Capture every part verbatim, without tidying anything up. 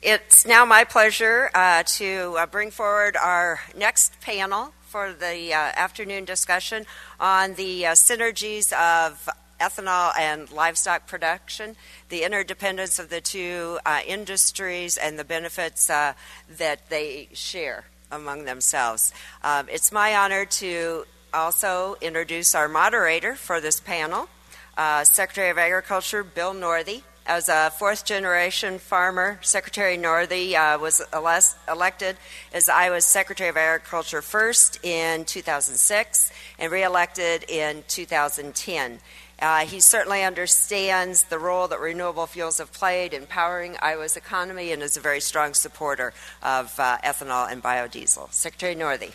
It's now my pleasure uh, to uh, bring forward our next panel for the uh, afternoon discussion on the uh, synergies of ethanol and livestock production, the interdependence of the two uh, industries, and the benefits uh, that they share among themselves. Um, it's my honor to also introduce our moderator for this panel, uh, Secretary of Agriculture Bill Northey. As a fourth-generation farmer, Secretary Northey uh, was eles- elected as Iowa's Secretary of Agriculture first in two thousand six and reelected in two thousand ten. Uh, he certainly understands the role that renewable fuels have played in powering Iowa's economy and is a very strong supporter of uh, ethanol and biodiesel. Secretary Northey.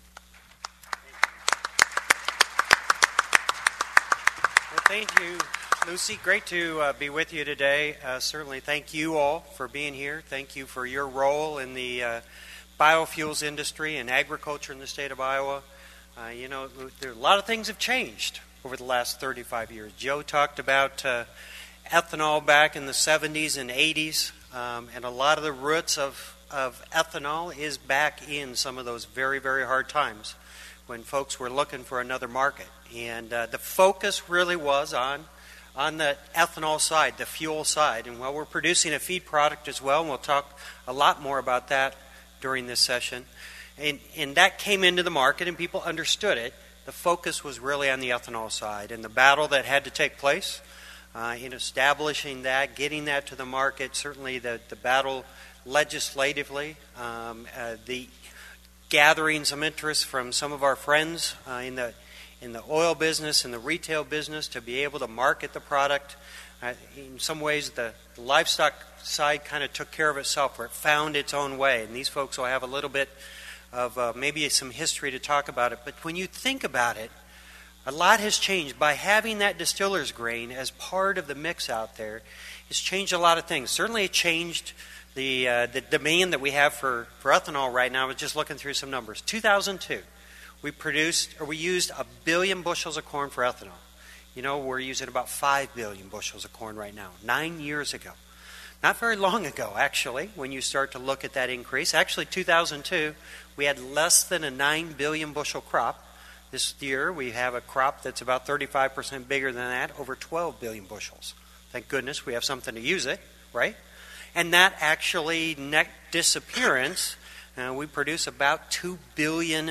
Well, thank you, Lucy. Great to uh, be with you today. Uh, certainly thank you all for being here. Thank you for your role in the uh, biofuels industry and agriculture in the state of Iowa. Uh, you know, there, a lot of things have changed over the last thirty-five years. Joe talked about uh, ethanol back in the seventies and eighties, um, and a lot of the roots of, of ethanol is back in some of those very, very hard times when folks were looking for another market. And uh, the focus really was on on the ethanol side, the fuel side. And while we're producing a feed product as well, and we'll talk a lot more about that during this session, and, and that came into the market and people understood it. The focus was really on the ethanol side and the battle that had to take place uh, in establishing that, getting that to the market, certainly the, the battle legislatively, um, uh, the gathering some interest from some of our friends uh, in the in the oil business and the retail business to be able to market the product. Uh, in some ways, the, the livestock side kind of took care of itself, where it found its own way. And these folks will have a little bit of uh, maybe some history to talk about it. But when you think about it, a lot has changed. By having that distiller's grain as part of the mix out there, it's changed a lot of things. Certainly it changed the uh, the demand that we have for, for ethanol right now. I was just looking through some numbers. two thousand two, we produced, or we used a billion bushels of corn for ethanol. You know, we're using about five billion bushels of corn right now, nine years ago. Not very long ago, actually, when you start to look at that increase. Actually, two thousand two, we had less than a nine billion bushel crop. This year, we have a crop that's about thirty-five percent bigger than that, over twelve billion bushels. Thank goodness we have something to use it, right? And that actually, net disappearance, uh, we produce about two billion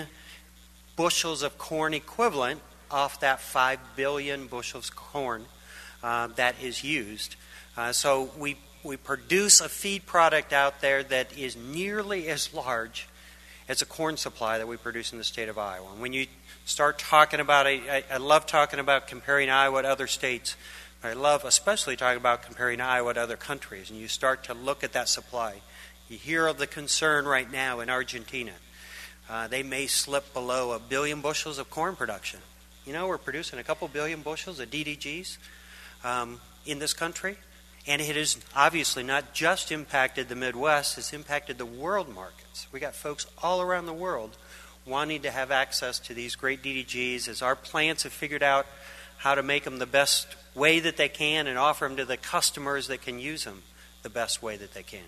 bushels of corn equivalent off that five billion bushels of corn uh, that is used. Uh, so we we produce a feed product out there that is nearly as large as a corn supply that we produce in the state of Iowa. And when you start talking about, I, I love talking about comparing Iowa to other states. I love especially talking about comparing Iowa to other countries. And you start to look at that supply. You hear of the concern right now in Argentina. Uh, they may slip below a billion bushels of corn production. You know, we're producing a couple billion bushels of D D Gs um, in this country. And it has obviously not just impacted the Midwest, it's impacted the world markets. We got folks all around the world wanting to have access to these great D D Gs as our plants have figured out how to make them the best way that they can and offer them to the customers that can use them the best way that they can.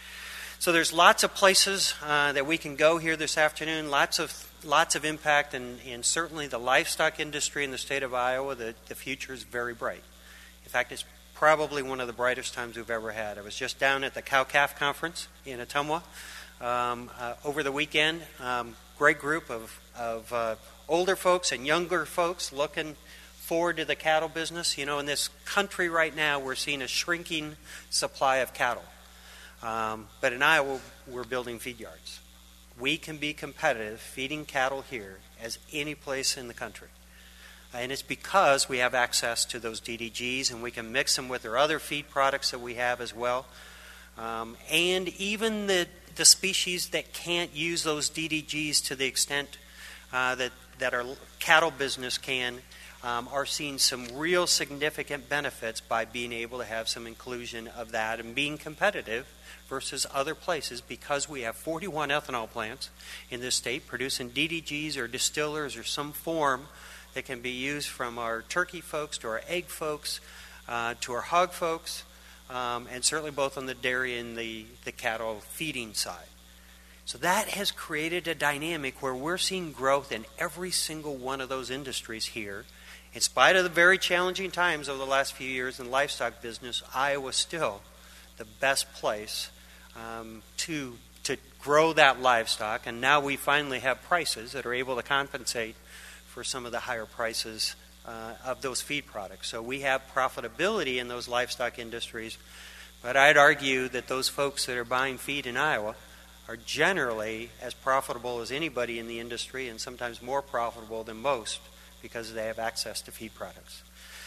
So there's lots of places uh, that we can go here this afternoon, lots of lots of impact, and, and certainly the livestock industry in the state of Iowa, the, the future is very bright. In fact, it's probably one of the brightest times we've ever had. I was just down at the Cow-Calf Conference in Ottumwa um, uh, over the weekend. Um, great group of, of uh, older folks and younger folks looking forward to the cattle business. You know, in this country right now, we're seeing a shrinking supply of cattle. Um, but in Iowa, we're building feed yards. We can be competitive feeding cattle here as any place in the country. And it's because we have access to those D D Gs and we can mix them with our other feed products that we have as well. Um, and even the, the species that can't use those D D Gs to the extent uh, that, that our cattle business can um, are seeing some real significant benefits by being able to have some inclusion of that and being competitive versus other places, because we have forty-one ethanol plants in this state producing D D Gs or distillers or some form that can be used from our turkey folks to our egg folks uh, to our hog folks. um, and certainly both on the dairy and the, the cattle feeding side. So that has created a dynamic where we're seeing growth in every single one of those industries here. In spite of the very challenging times over the last few years in the livestock business, Iowa's still the best place um, to to grow that livestock. And now we finally have prices that are able to compensate for some of the higher prices uh, of those feed products. So we have profitability in those livestock industries. But I'd argue that those folks that are buying feed in Iowa are generally as profitable as anybody in the industry, and sometimes more profitable than most, because they have access to feed products.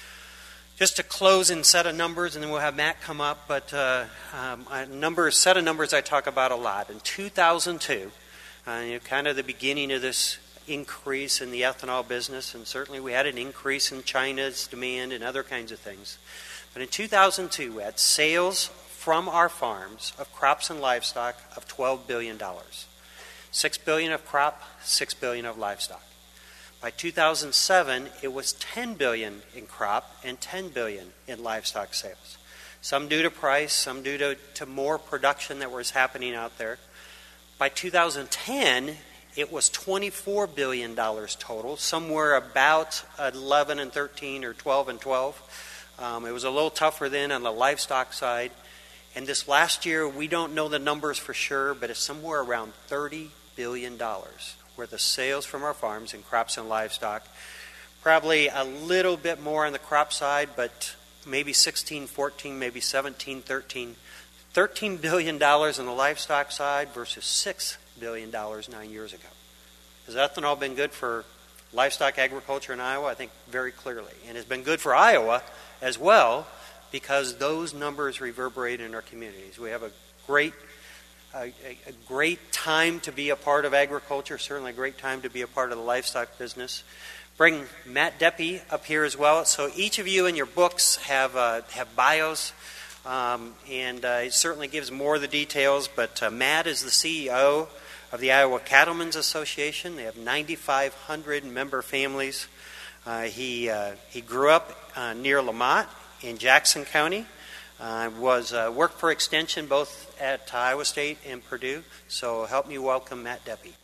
Just to close and set of numbers, and then we'll have Matt come up, but uh, um, a number, set of numbers I talk about a lot. In two thousand two, uh, you know, kind of the beginning of this increase in the ethanol business, and certainly we had an increase in China's demand and other kinds of things. But in two thousand two, we had sales from our farms of crops and livestock of twelve billion dollars. six billion dollars of crop, six billion dollars of livestock. By two thousand seven, it was ten billion dollars in crop and ten billion dollars in livestock sales. Some due to price, some due to, to more production that was happening out there. By two thousand ten, it was twenty-four billion dollars total, somewhere about eleven and thirteen or twelve and twelve. Um, it was a little tougher then on the livestock side. And this last year, we don't know the numbers for sure, but it's somewhere around thirty billion dollars worth of sales from our farms in crops and livestock. Probably a little bit more on the crop side, but maybe sixteen, fourteen, maybe seventeen, thirteen. thirteen billion dollars on the livestock side versus six billion dollars nine years ago. Has ethanol been good for livestock agriculture in Iowa? I think very clearly. And it's been good for Iowa as well, because those numbers reverberate in our communities. We have a great A, a great time to be a part of agriculture, certainly a great time to be a part of the livestock business. Bring Matt Deppe up here as well. So each of you in your books have uh, have bios, um, and uh, it certainly gives more of the details, but uh, Matt is the C E O of the Iowa Cattlemen's Association. They have ninety-five hundred member families. Uh, he, uh, he grew up uh, near Lamont in Jackson County. Uh, was uh, worked for Extension both at Iowa State and Purdue. So help me welcome Matt Deppe.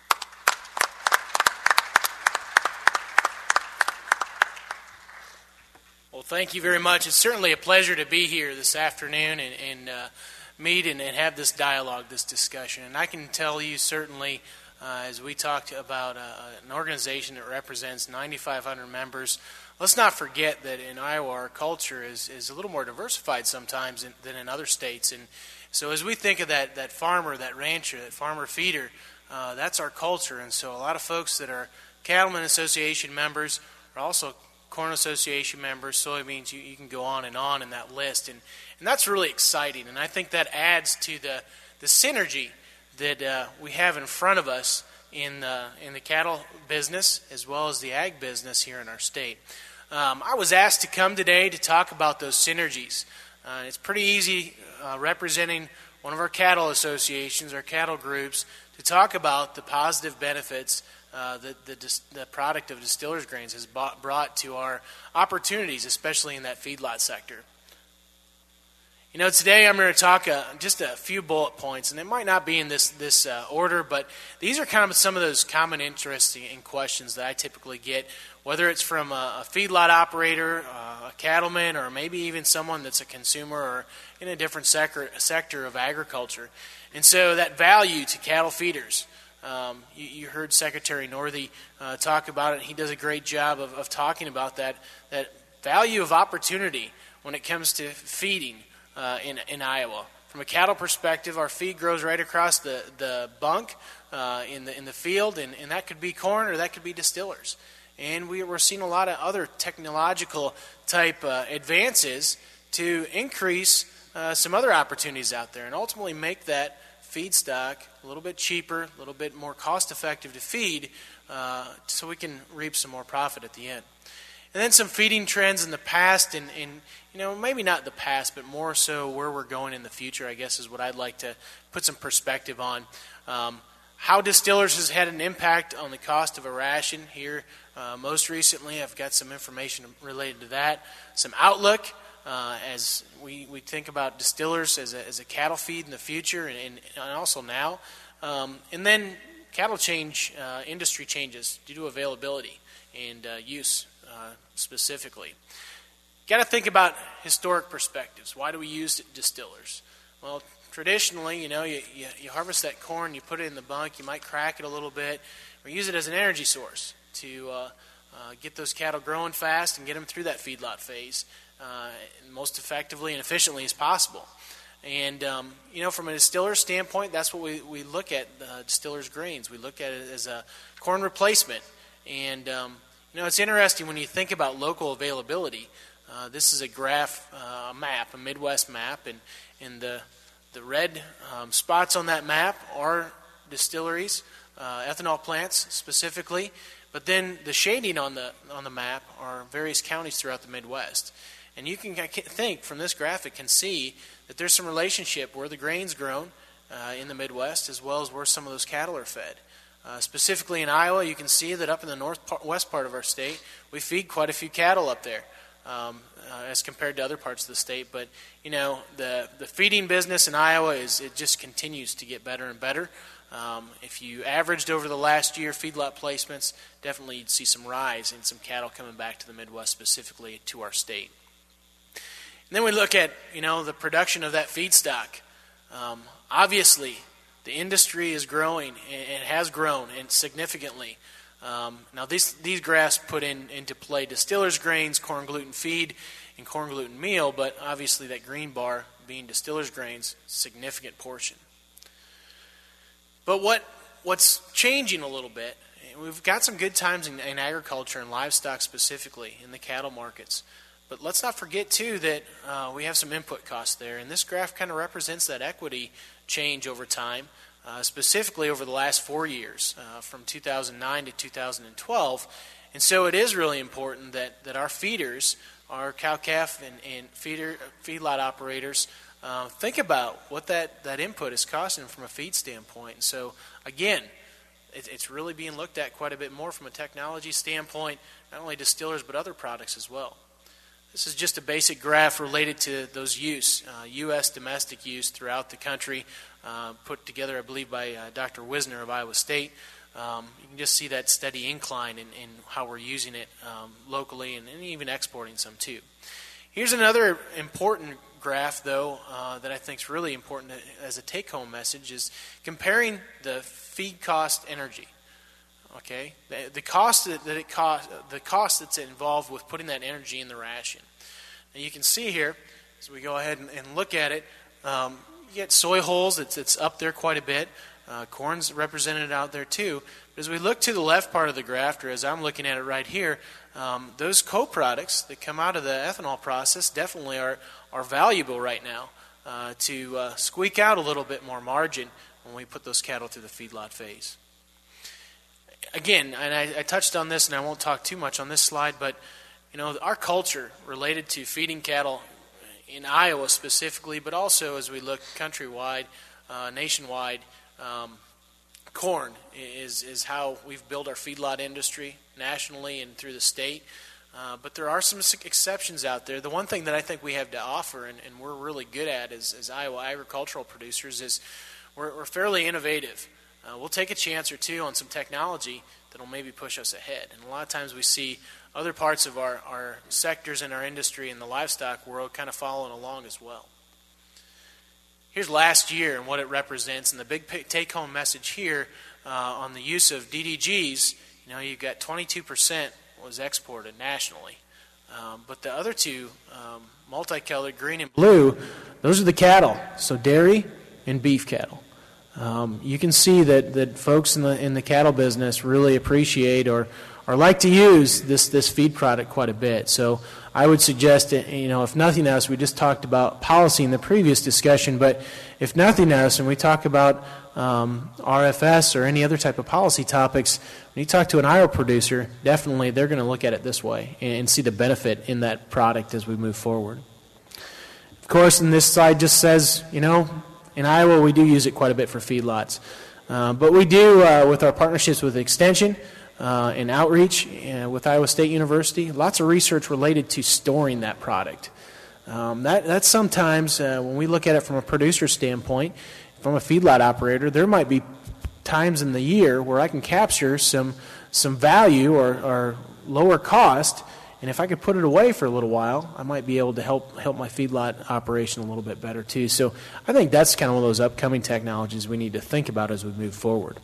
Well, thank you very much. It's certainly a pleasure to be here this afternoon and, and uh, meet and, and have this dialogue, this discussion. And I can tell you certainly, uh, as we talked about uh, an organization that represents ninety-five hundred members, let's not forget that in Iowa, our culture is, is a little more diversified sometimes in, than in other states. And so as we think of that, that farmer, that rancher, that farmer feeder, uh, that's our culture. And so a lot of folks that are Cattlemen Association members are also Corn Association members, soybeans, you, you can go on and on in that list. And, and that's really exciting. And I think that adds to the, the synergy that uh, we have in front of us in the, in the cattle business as well as the ag business here in our state. Um, I was asked to come today to talk about those synergies. Uh, it's pretty easy uh, representing one of our cattle associations, our cattle groups, to talk about the positive benefits uh, that the, the product of distillers grains has bought, brought to our opportunities, especially in that feedlot sector. You know, today I'm going to talk uh, just a few bullet points, and it might not be in this this uh, order, but these are kind of some of those common interests and questions that I typically get, whether it's from a, a feedlot operator, uh, a cattleman, or maybe even someone that's a consumer or in a different sector, sector of agriculture. And so that value to cattle feeders, um, you, you heard Secretary Northey uh, talk about it. He does a great job of, of talking about that, that value of opportunity when it comes to feeding Uh, in, in Iowa. From a cattle perspective, our feed grows right across the, the bunk uh, in the in the field, and, and that could be corn or that could be distillers. And we, we're seeing a lot of other technological type uh, advances to increase uh, some other opportunities out there and ultimately make that feedstock a little bit cheaper, a little bit more cost effective to feed uh, so we can reap some more profit at the end. And then some feeding trends in the past, and, and you know, maybe not the past, but more so where we're going in the future, I guess, is what I'd like to put some perspective on. Um, how distillers has had an impact on the cost of a ration here. Uh, most recently, I've got some information related to that. Some outlook uh, as we, we think about distillers as a, as a cattle feed in the future and, and, and also now. Um, and then cattle change, uh, industry changes due to availability and uh, use uh, specifically. Got to think about historic perspectives. Why do we use distillers? Well, traditionally, you know, you, you, you harvest that corn, you put it in the bunk, you might crack it a little bit, or use it as an energy source to uh, uh, get those cattle growing fast and get them through that feedlot phase uh, most effectively and efficiently as possible. And, um, you know, from a distiller's standpoint, that's what we, we look at, uh, distiller's grains. We look at it as a corn replacement. And, um, you know, it's interesting when you think about local availability. Uh, this is a graph, uh, a map, a Midwest map, and, and the, the red um, spots on that map are distilleries, uh, ethanol plants specifically, but then the shading on the on the map are various counties throughout the Midwest. And you can think from this graphic can see that there's some relationship where the grain's grown uh, in the Midwest as well as where some of those cattle are fed. Uh, specifically in Iowa, you can see that up in the northwest part of our state, we feed quite a few cattle up there um, uh, as compared to other parts of the state. But, you know, the, the feeding business in Iowa, is it just continues to get better and better. Um, if you averaged over the last year feedlot placements, definitely you'd see some rise in some cattle coming back to the Midwest, specifically to our state. And then we look at, you know, the production of that feedstock. Um, obviously, the industry is growing and has grown and significantly. Um, now, these these graphs put in into play distillers' grains, corn gluten feed, and corn gluten meal, but obviously that green bar being distillers' grains, significant portion. But what what's changing a little bit, we've got some good times in, in agriculture and livestock specifically in the cattle markets. But let's not forget, too, that uh, we have some input costs there. And this graph kind of represents that equity change over time, uh, specifically over the last four years, uh, from two thousand nine to two thousand twelve. And so it is really important that, that our feeders, our cow-calf and, and feeder feedlot operators, Uh, think about what that, that input is costing from a feed standpoint. And so, again, it, it's really being looked at quite a bit more from a technology standpoint, not only distillers but other products as well. This is just a basic graph related to those use, uh, U S domestic use throughout the country, uh, put together, I believe, by uh, Doctor Wisner of Iowa State. Um, you can just see that steady incline in, in how we're using it um, locally and, and even exporting some too. Here's another important graph, though, uh, that I think is really important as a take-home message is comparing the feed cost energy. Okay, the, the cost that, that it cost, the cost that's involved with putting that energy in the ration. And you can see here, as we go ahead and, and look at it, um, you get soy hulls. It's it's up there quite a bit. Uh, corn's represented out there too. But as we look to the left part of the graph, or as I'm looking at it right here, um, those co-products that come out of the ethanol process definitely are are valuable right now uh, to uh, squeak out a little bit more margin when we put those cattle through the feedlot phase. Again, and I, I touched on this, and I won't talk too much on this slide, but you know, our culture related to feeding cattle in Iowa specifically, but also as we look countrywide, uh, nationwide, um, corn is is how we've built our feedlot industry nationally and through the state. Uh, but there are some exceptions out there. The one thing that I think we have to offer, and, and we're really good at as, as Iowa agricultural producers, is we're, we're fairly innovative. Uh, we'll take a chance or two on some technology that will maybe push us ahead. And a lot of times we see other parts of our, our sectors in our industry in the livestock world kind of following along as well. Here's last year and what it represents, and the big take-home message here uh, on the use of D D Gs. You know, you've got twenty-two percent was exported nationally. Um, but the other two, um, multicolored green and blue, those are the cattle, so dairy and beef cattle. Um, you can see that, that folks in the in the cattle business really appreciate or or like to use this this feed product quite a bit. So I would suggest that, you know, if nothing else, we just talked about policy in the previous discussion, but if nothing else, and we talk about um, R F S or any other type of policy topics, when you talk to an Iowa producer, definitely they're going to look at it this way and, and see the benefit in that product as we move forward. Of course, and this slide just says, you know, in Iowa we do use it quite a bit for feedlots. Uh, but we do, uh, with our partnerships with Extension, Uh, and outreach uh, with Iowa State University, lots of research related to storing that product. Um, that that's sometimes uh, when we look at it from a producer standpoint, from a feedlot operator, there might be times in the year where I can capture some some value or, or lower cost, and if I could put it away for a little while, I might be able to help help my feedlot operation a little bit better too. So I think that's kind of one of those upcoming technologies we need to think about as we move forward.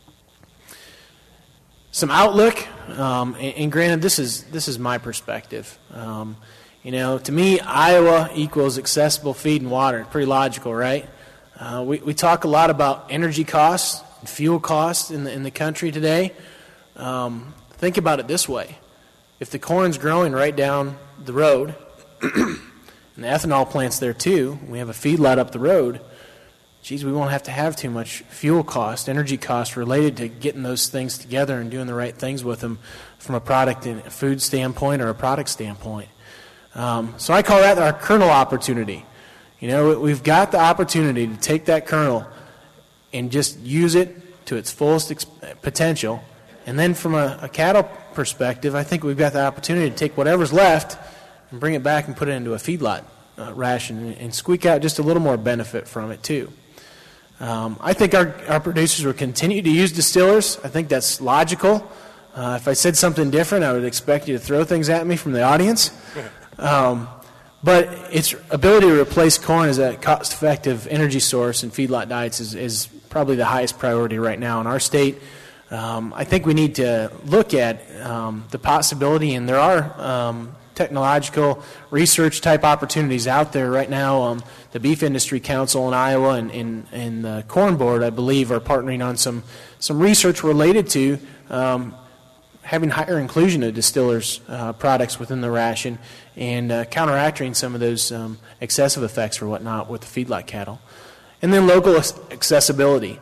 Some outlook, um, and, and granted, this is this is my perspective. Um, you know, to me, Iowa equals accessible feed and water. Pretty logical, right? Uh, we we talk a lot about energy costs and fuel costs in the in the country today. Um, think about it this way: if the corn's growing right down the road, and the ethanol plant's there too, we have a feedlot up the road. Geez, we won't have to have too much fuel cost, energy cost related to getting those things together and doing the right things with them from a product and food standpoint or a product standpoint. Um, so I call that our kernel opportunity. You know, we've got the opportunity to take that kernel and just use it to its fullest ex- potential. And then from a, a cattle perspective, I think we've got the opportunity to take whatever's left and bring it back and put it into a feedlot uh, ration and, and squeak out just a little more benefit from it too. Um, I think our, our producers will continue to use distillers. I think that's logical. Uh, if I said something different, I would expect you to throw things at me from the audience. Um, but its ability to replace corn as a cost-effective energy source in feedlot diets is, is probably the highest priority right now in our state. Um, I think we need to look at um, the possibility, and there are um, technological research type opportunities out there right now. Um, the Beef Industry Council in Iowa and, and, and the Corn Board, I believe, are partnering on some, some research related to um, having higher inclusion of distillers' uh, products within the ration and uh, counteracting some of those um, excessive effects or whatnot with the feedlot cattle. And then local accessibility.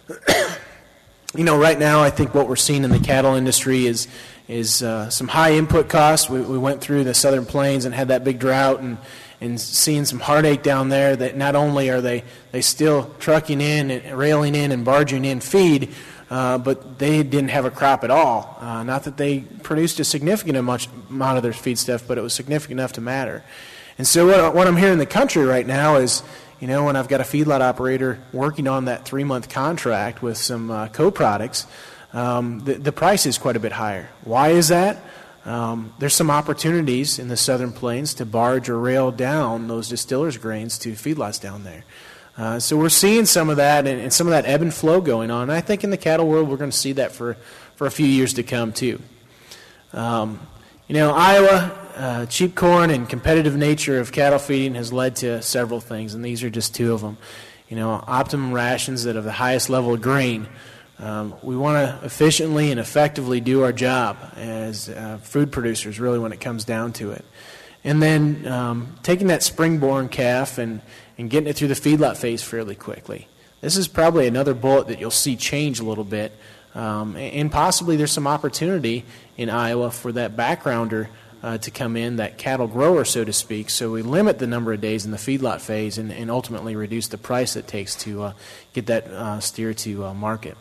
You know, right now I think what we're seeing in the cattle industry is is uh, some high input costs. We, we went through the Southern Plains and had that big drought and, and seeing some heartache down there that not only are they, they still trucking in and railing in and barging in feed, uh, but they didn't have a crop at all. Uh, not that they produced a significant amount of their feed stuff, but it was significant enough to matter. And so what, what I'm hearing in the country right now is, you know, when I've got a feedlot operator working on that three-month contract with some uh, co-products, um, the, the price is quite a bit higher. Why is that? Um, there's some opportunities in the Southern Plains to barge or rail down those distillers' grains to feedlots down there. Uh, so we're seeing some of that and, and some of that ebb and flow going on. And I think in the cattle world we're going to see that for, for a few years to come too. Um, you know, Iowa, uh, cheap corn and competitive nature of cattle feeding has led to several things, and these are just two of them. You know, optimum rations that have the highest level of grain. Um, we want to efficiently and effectively do our job as uh, food producers, really, when it comes down to it. And then um, taking that spring-born calf and, and getting it through the feedlot phase fairly quickly. This is probably another bullet that you'll see change a little bit. Um, and possibly there's some opportunity in Iowa for that backgrounder uh, to come in, that cattle grower, so to speak, so we limit the number of days in the feedlot phase and, and ultimately reduce the price it takes to uh, get that uh, steer to uh, market.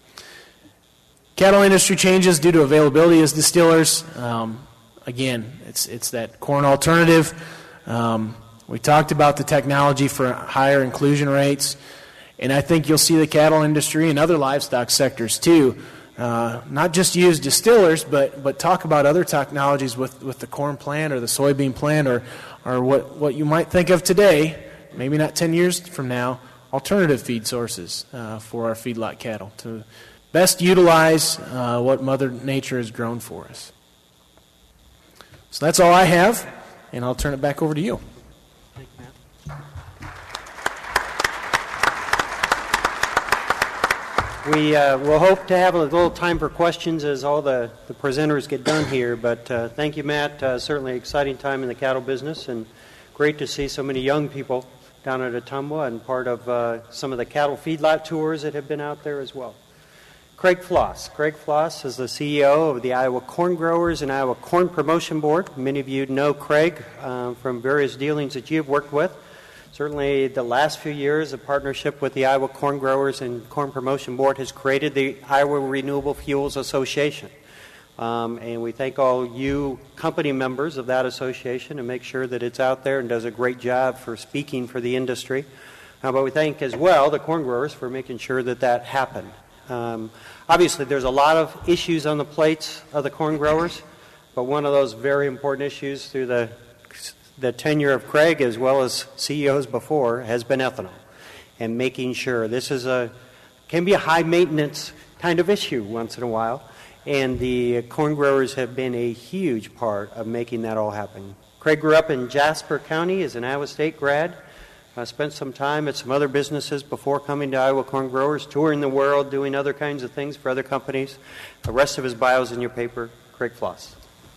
Cattle industry changes due to availability as distillers. Um, again, it's it's that corn alternative. Um, we talked about the technology for higher inclusion rates, and I think you'll see the cattle industry and other livestock sectors too, uh, not just use distillers, but but talk about other technologies with, with the corn plant or the soybean plant or or what, what you might think of today, maybe not ten years from now, alternative feed sources uh, for our feedlot cattle to best utilize uh, what Mother Nature has grown for us. So that's all I have, and I'll turn it back over to you. Thank you, Matt. We uh, will hope to have a little time for questions as all the, the presenters get done here, but uh, thank you, Matt. Uh, certainly exciting time in the cattle business, and great to see so many young people down at Ottumwa and part of uh, some of the cattle feedlot tours that have been out there as well. Craig Floss. Craig Floss is the C E O of the Iowa Corn Growers and Iowa Corn Promotion Board. Many of you know Craig uh, from various dealings that you've worked with. Certainly the last few years, a partnership with the Iowa Corn Growers and Corn Promotion Board has created the Iowa Renewable Fuels Association, Um, and we thank all you company members of that association and make sure that it's out there and does a great job for speaking for the industry. Uh, but we thank as well the corn growers for making sure that that happened. Um, obviously, there's a lot of issues on the plates of the corn growers, but one of those very important issues through the, the tenure of Craig as well as C E Os before has been ethanol and making sure this is a can be a high maintenance kind of issue once in a while. And the corn growers have been a huge part of making that all happen. Craig grew up in Jasper County as an Iowa State grad. I spent some time at some other businesses before coming to Iowa Corn Growers, touring the world, doing other kinds of things for other companies. The rest of his bio is in your paper. Craig Floss.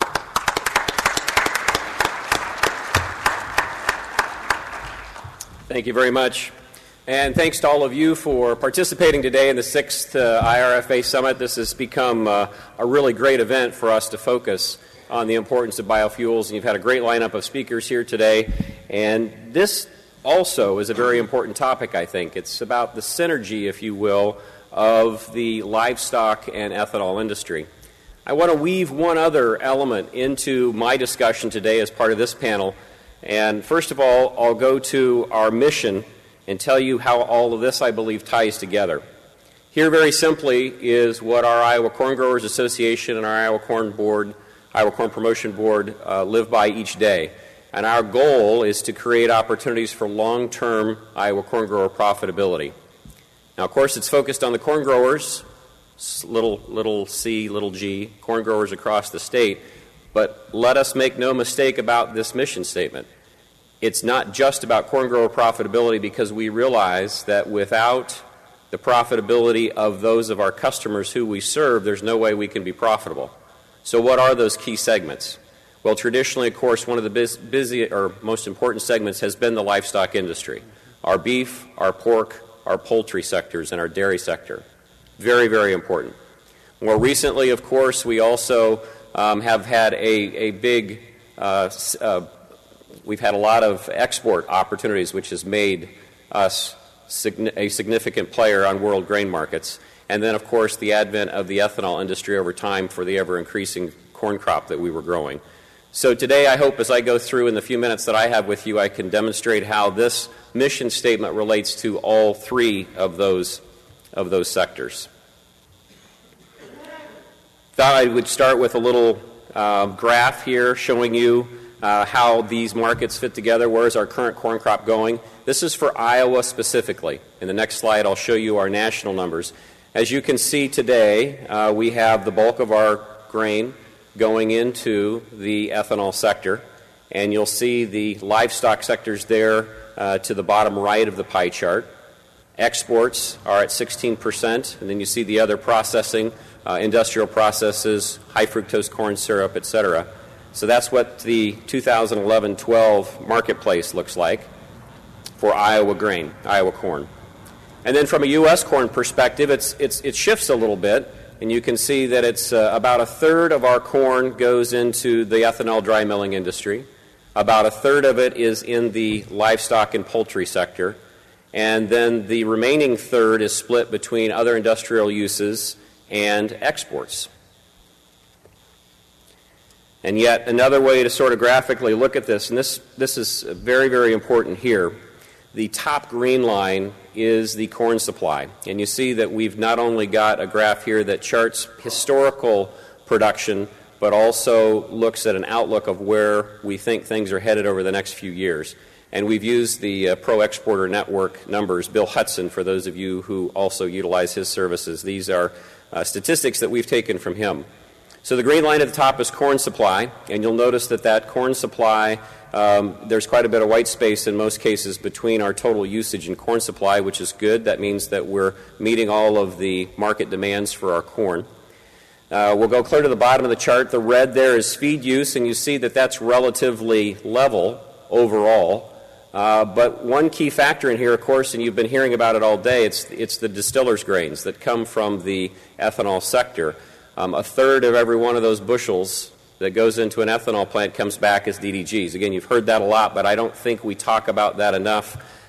Thank you very much. And thanks to all of you for participating today in the sixth uh, I R F A Summit. This has become uh, a really great event for us to focus on the importance of biofuels. And you've had a great lineup of speakers here today. And this also is a very important topic, I think. It's about the synergy, if you will, of the livestock and ethanol industry. I want to weave one other element into my discussion today as part of this panel. And first of all, I'll go to our mission and tell you how all of this, I believe, ties together. Here, very simply, is what our Iowa Corn Growers Association and our Iowa Corn Board, Iowa Corn Promotion Board uh, live by each day. And our goal is to create opportunities for long-term Iowa corn grower profitability. Now, of course, it's focused on the corn growers, little, little c, little g, corn growers across the state. But let us make no mistake about this mission statement. It's not just about corn grower profitability, because we realize that without the profitability of those of our customers who we serve, there's no way we can be profitable. So what are those key segments? Well, traditionally, of course, one of the busy, busy or most important segments has been the livestock industry. Our beef, our pork, our poultry sectors, and our dairy sector. Very, very important. More recently, of course, we also um, have had a, a big uh, uh, We've had a lot of export opportunities, which has made us a significant player on world grain markets. And then, of course, the advent of the ethanol industry over time for the ever-increasing corn crop that we were growing. So today, I hope as I go through in the few minutes that I have with you, I can demonstrate how this mission statement relates to all three of those, of those sectors. Thought I would start with a little uh, graph here showing you Uh, how these markets fit together. Where is our current corn crop going? This is for Iowa specifically. In the next slide, I'll show you our national numbers. As you can see today, uh, we have the bulk of our grain going into the ethanol sector, and you'll see the livestock sectors there uh, to the bottom right of the pie chart. Exports are at sixteen percent, and then you see the other processing, uh, industrial processes, high fructose corn syrup, et cetera. So that's what the two thousand eleven twelve marketplace looks like for Iowa grain, Iowa corn. And then from a U S corn perspective, it's, it's, it shifts a little bit, and you can see that it's uh, about a third of our corn goes into the ethanol dry milling industry. About a third of it is in the livestock and poultry sector. And then the remaining third is split between other industrial uses and exports. And yet another way to sort of graphically look at this, and this, this is very, very important here, the top green line is the corn supply. And you see that we've not only got a graph here that charts historical production, but also looks at an outlook of where we think things are headed over the next few years. And we've used the uh, Pro Exporter Network numbers, Bill Hudson, for those of you who also utilize his services. These are uh, statistics that we've taken from him. So the green line at the top is corn supply, and you'll notice that that corn supply, um, there's quite a bit of white space in most cases between our total usage and corn supply, which is good. That means that we're meeting all of the market demands for our corn. Uh, we'll go clear to the bottom of the chart. The red there is feed use, and you see that that's relatively level overall. Uh, but one key factor in here, of course, and you've been hearing about it all day, it's, it's the distillers' grains that come from the ethanol sector. Um, a third of every one of those bushels that goes into an ethanol plant comes back as D D Gs. Again, you've heard that a lot, but I don't think we talk about that enough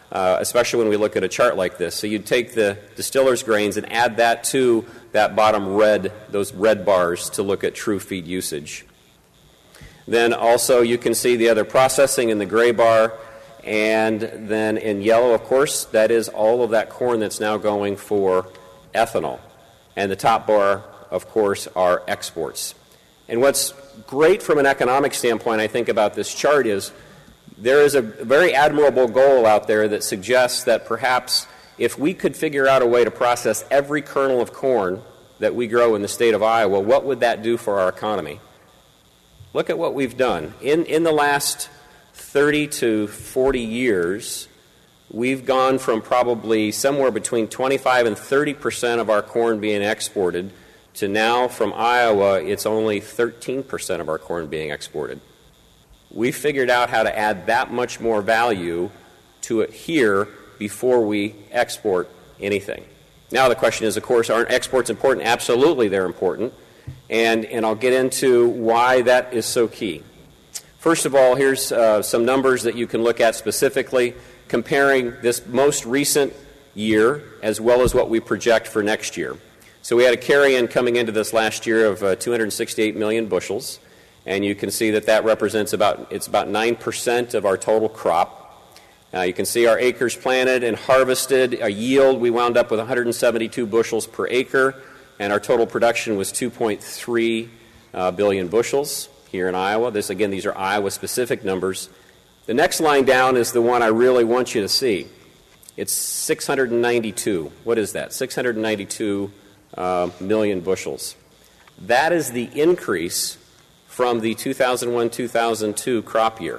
uh, especially when we look at a chart like this. So you'd take the distiller's grains and add that to that bottom red, those red bars, to look at true feed usage. Then also you can see the other processing in the gray bar, and then in yellow, of course, that is all of that corn that's now going for ethanol. And the top bar, of course, are exports. And what's great from an economic standpoint, I think, about this chart is there is a very admirable goal out there that suggests that perhaps if we could figure out a way to process every kernel of corn that we grow in the state of Iowa, what would that do for our economy? Look at what we've done. In, in the last thirty to forty years, we've gone from probably somewhere between twenty-five and thirty percent of our corn being exported to now from Iowa, it's only thirteen percent of our corn being exported. We figured out how to add that much more value to it here before we export anything. Now the question is, of course, aren't exports important? Absolutely, they're important. And, and I'll get into why that is so key. First of all, here's uh, some numbers that you can look at specifically, comparing this most recent year as well as what we project for next year. So we had a carry-in coming into this last year of uh, two hundred sixty-eight million bushels, and you can see that that represents about, it's about nine percent of our total crop. Uh, you can see our acres planted and harvested, a yield, we wound up with one hundred seventy-two bushels per acre, and our total production was two point three uh, billion bushels here in Iowa. This, again, these are Iowa-specific numbers. The next line down is the one I really want you to see. It's six hundred ninety-two. What is that? six hundred ninety-two uh, million bushels. That is the increase from the two thousand one two thousand two crop year.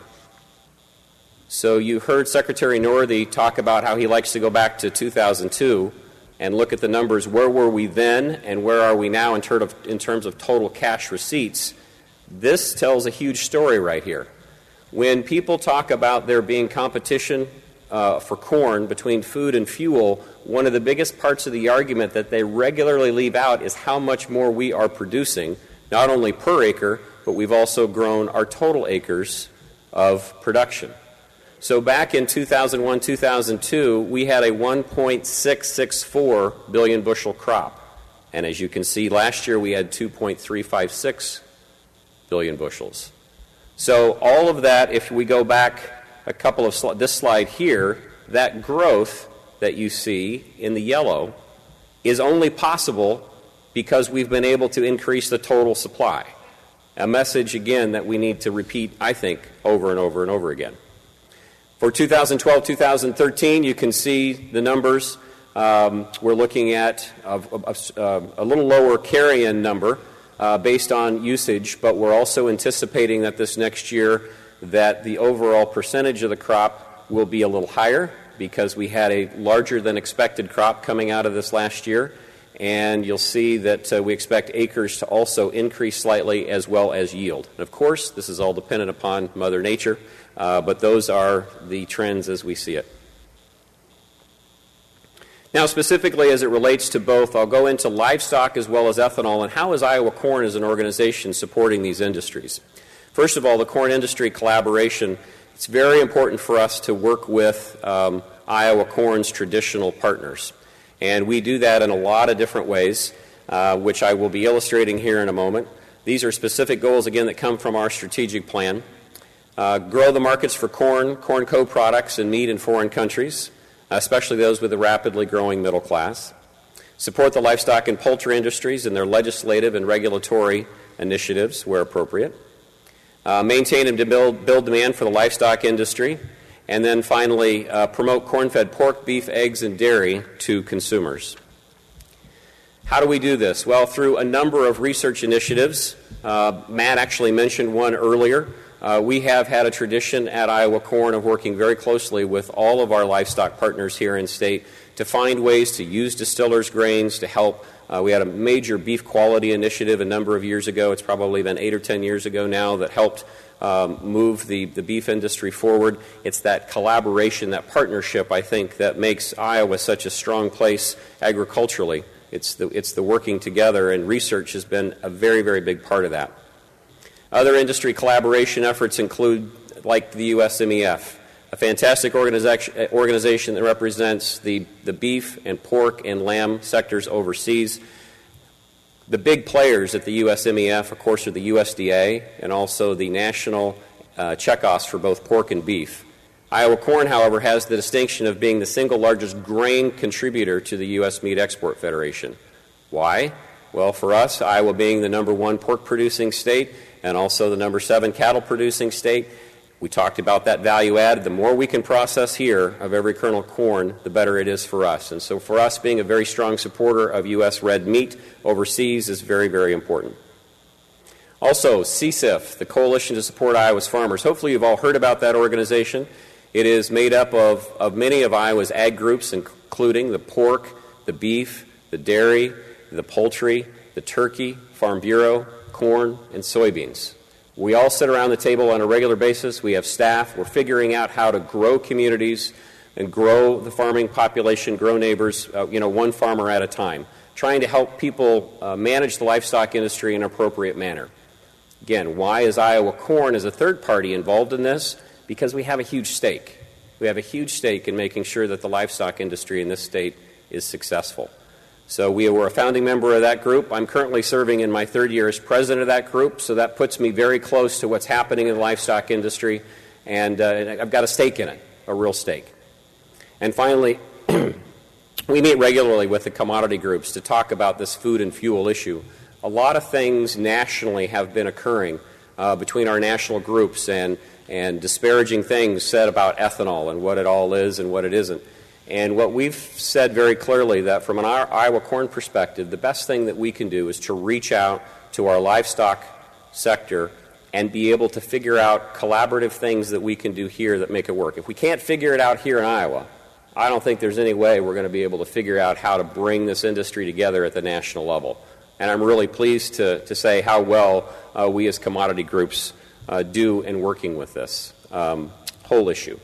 So you heard Secretary Northey talk about how he likes to go back to two thousand two and look at the numbers. Where were we then and where are we now in, ter- of, in terms of total cash receipts? This tells a huge story right here. When people talk about there being competition uh, for corn between food and fuel, one of the biggest parts of the argument that they regularly leave out is how much more we are producing, not only per acre, but we've also grown our total acres of production. So back in two thousand one two thousand two, we had a one point six six four billion bushel crop. And as you can see, last year we had two point three five six billion bushels. So all of that, if we go back a couple of sli- this slide here, that growth that you see in the yellow is only possible because we've been able to increase the total supply. A message, again, that we need to repeat, I think, over and over and over again. For two thousand twelve two thousand thirteen, you can see the numbers. Um, we're looking at a, a, a little lower carry-in number uh, based on usage, but we're also anticipating that this next year that the overall percentage of the crop will be a little higher because we had a larger than expected crop coming out of this last year. And you'll see that uh, we expect acres to also increase slightly as well as yield. And of course, this is all dependent upon Mother Nature, uh, but those are the trends as we see it. Now, specifically as it relates to both, I'll go into livestock as well as ethanol, and how is Iowa Corn as an organization supporting these industries? First of all, the corn industry collaboration. It's very important for us to work with um, Iowa Corn's traditional partners. And we do that in a lot of different ways, uh, which I will be illustrating here in a moment. These are specific goals, again, that come from our strategic plan. Uh, grow the markets for corn, corn co-products, and meat in foreign countries, especially those with a rapidly growing middle class. Support the livestock and poultry industries in their legislative and regulatory initiatives where appropriate. Uh, maintain and build, build demand for the livestock industry. And then finally, uh, promote corn-fed pork, beef, eggs, and dairy to consumers. How do we do this? Well, through a number of research initiatives. Uh, Matt actually mentioned one earlier. Uh, we have had a tradition at Iowa Corn of working very closely with all of our livestock partners here in state to find ways to use distillers' grains to help. Uh, we had a major beef quality initiative a number of years ago. It's probably been eight or ten years ago now that helped Um, move the, the beef industry forward. It's that collaboration, that partnership, I think, that makes Iowa such a strong place agriculturally. It's the, it's the working together, and research has been a very, very big part of that. Other industry collaboration efforts include, like the U S M E F, a fantastic organization, organization that represents the, the beef and pork and lamb sectors overseas. The big players at the U S M E F, of course, are the U S D A and also the national uh, checkoffs for both pork and beef. Iowa Corn, however, has the distinction of being the single largest grain contributor to the U S Meat Export Federation. Why? Well, for us, Iowa being the number one pork-producing state and also the number seven cattle-producing state, we talked about that value add. The more we can process here of every kernel of corn, the better it is for us. And so for us, being a very strong supporter of U S red meat overseas is very, very important. Also, C S I F, the Coalition to Support Iowa's Farmers. Hopefully you've all heard about that organization. It is made up of, of many of Iowa's ag groups, including the pork, the beef, the dairy, the poultry, the turkey, Farm Bureau, corn, and soybeans. We all sit around the table on a regular basis. We have staff. We're figuring out how to grow communities and grow the farming population, grow neighbors, uh, you know, one farmer at a time, trying to help people uh, manage the livestock industry in an appropriate manner. Again, why is Iowa Corn as a third party involved in this? Because we have a huge stake. We have a huge stake in making sure that the livestock industry in this state is successful. So we were a founding member of that group. I'm currently serving in my third year as president of that group, so that puts me very close to what's happening in the livestock industry, and uh, I've got a stake in it, a real stake. And finally, we meet regularly with the commodity groups to talk about this food and fuel issue. A lot of things nationally have been occurring uh, between our national groups and, and disparaging things said about ethanol and what it all is and what it isn't. And what we've said very clearly that from an Iowa Corn perspective, the best thing that we can do is to reach out to our livestock sector and be able to figure out collaborative things that we can do here that make it work. If we can't figure it out here in Iowa, I don't think there's any way we're going to be able to figure out how to bring this industry together at the national level. And I'm really pleased to, to say how well uh, we as commodity groups uh, do in working with this um, whole issue.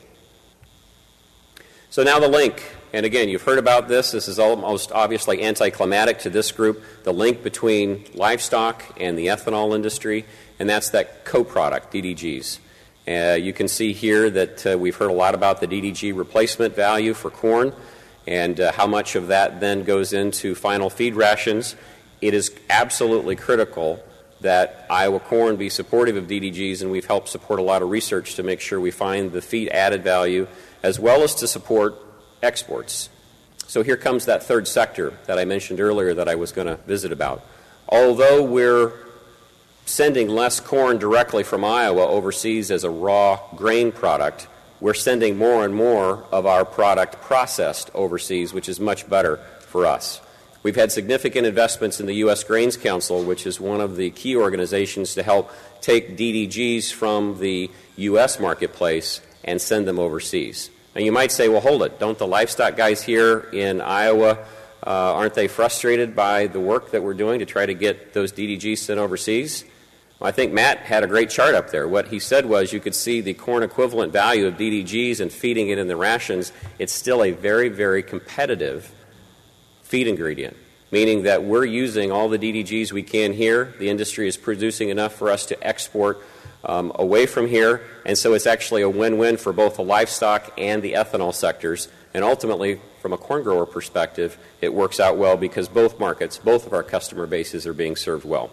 So now the link, and again, you've heard about this. This is almost obviously anticlimactic to this group, the link between livestock and the ethanol industry, and that's that co-product, D D Gs. Uh, you can see here that uh, we've heard a lot about the D D G replacement value for corn and uh, how much of that then goes into final feed rations. It is absolutely critical that Iowa Corn be supportive of D D Gs, and we've helped support a lot of research to make sure we find the feed added value as well as to support exports. So here comes that third sector that I mentioned earlier that I was going to visit about. Although we're sending less corn directly from Iowa overseas as a raw grain product, we're sending more and more of our product processed overseas, which is much better for us. We've had significant investments in the U S Grains Council, which is one of the key organizations to help take D D Gs from the U S marketplace and send them overseas. Now you might say, well, hold it. Don't the livestock guys here in Iowa, uh, aren't they frustrated by the work that we're doing to try to get those D D Gs sent overseas? Well, I think Matt had a great chart up there. What he said was you could see the corn equivalent value of D D Gs and feeding it in the rations. It's still a very, very competitive feed ingredient, meaning that we're using all the D D Gs we can here. The industry is producing enough for us to export Um, away from here, and so it's actually a win-win for both the livestock and the ethanol sectors. And ultimately, from a corn grower perspective, it works out well because both markets, both of our customer bases are being served well.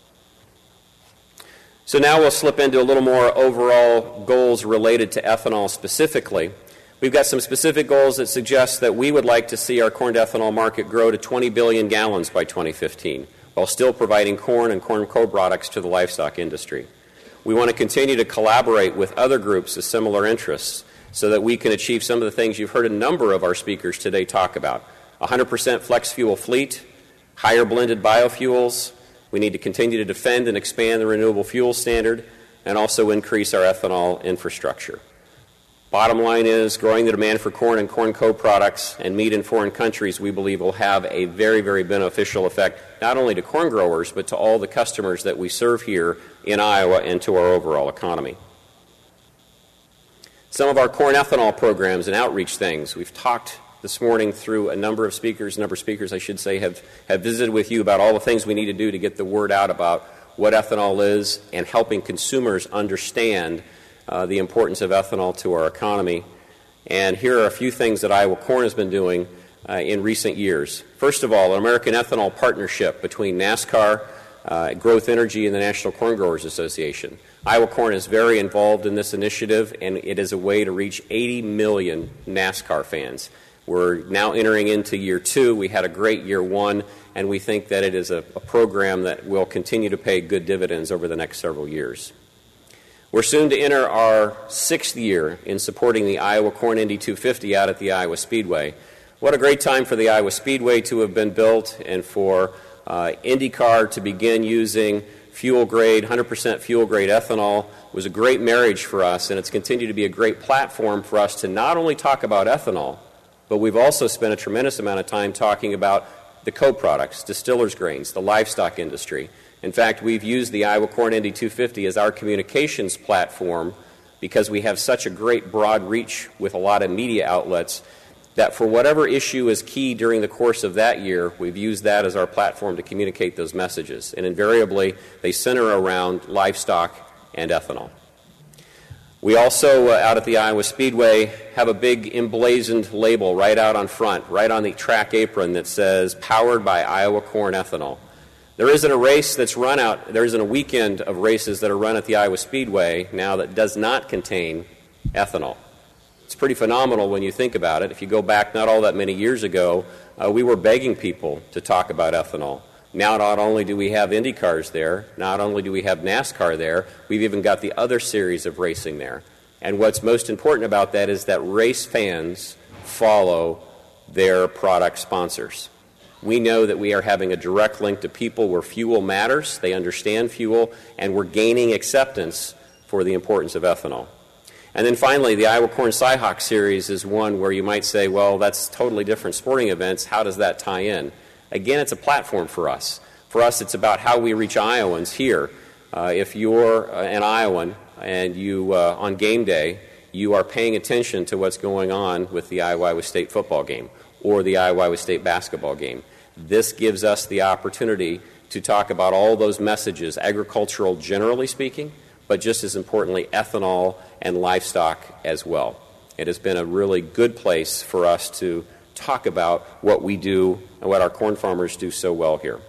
So now we'll slip into a little more overall goals related to ethanol specifically. We've got some specific goals that suggest that we would like to see our corn to ethanol market grow to twenty billion gallons by twenty fifteen, while still providing corn and corn co-products to the livestock industry. We want to continue to collaborate with other groups of similar interests so that we can achieve some of the things you've heard a number of our speakers today talk about. one hundred percent flex fuel fleet, higher blended biofuels. We need to continue to defend and expand the renewable fuel standard and also increase our ethanol infrastructure. Bottom line is, growing the demand for corn and corn co-products and meat in foreign countries, we believe, will have a very, very beneficial effect, not only to corn growers, but to all the customers that we serve here in Iowa and to our overall economy. Some of our corn ethanol programs and outreach things. We've talked this morning through a number of speakers, a number of speakers, I should say, have, have visited with you about all the things we need to do to get the word out about what ethanol is and helping consumers understand uh, the importance of ethanol to our economy. And here are a few things that Iowa Corn has been doing uh, in recent years. First of all, an American Ethanol Partnership between NASCAR, uh, Growth Energy, and the National Corn Growers Association. Iowa Corn is very involved in this initiative, and it is a way to reach eighty million NASCAR fans. We're now entering into year two. We had a great year one, and we think that it is a, a program that will continue to pay good dividends over the next several years. We're soon to enter our sixth year in supporting the Iowa Corn Indy two fifty out at the Iowa Speedway. What a great time for the Iowa Speedway to have been built and for uh, IndyCar to begin using fuel-grade, one hundred percent fuel-grade ethanol. It was a great marriage for us, and it's continued to be a great platform for us to not only talk about ethanol, but we've also spent a tremendous amount of time talking about the co-products, distillers' grains, the livestock industry. In fact, we've used the Iowa Corn Indy two fifty as our communications platform because we have such a great broad reach with a lot of media outlets that for whatever issue is key during the course of that year, we've used that as our platform to communicate those messages. And invariably, they center around livestock and ethanol. We also, uh, out at the Iowa Speedway, have a big emblazoned label right out on front, right on the track apron that says, "Powered by Iowa Corn Ethanol." There isn't a race that's run out, there isn't a weekend of races that are run at the Iowa Speedway now that does not contain ethanol. It's pretty phenomenal when you think about it. If you go back not all that many years ago, uh, we were begging people to talk about ethanol. Now not only do we have IndyCars there, not only do we have NASCAR there, we've even got the other series of racing there. And what's most important about that is that race fans follow their product sponsors. We know that we are having a direct link to people where fuel matters, they understand fuel, and we're gaining acceptance for the importance of ethanol. And then finally, the Iowa Corn Cyhawk Series is one where you might say, well, that's totally different sporting events. How does that tie in? Again, it's a platform for us. For us, it's about how we reach Iowans here. Uh, if you're uh, an Iowan and you, uh, on game day, you are paying attention to what's going on with the Iowa-Iowa State football game or the Iowa-Iowa State basketball game, this gives us the opportunity to talk about all those messages, agricultural generally speaking, but just as importantly, ethanol and livestock as well. It has been a really good place for us to talk about what we do and what our corn farmers do so well here.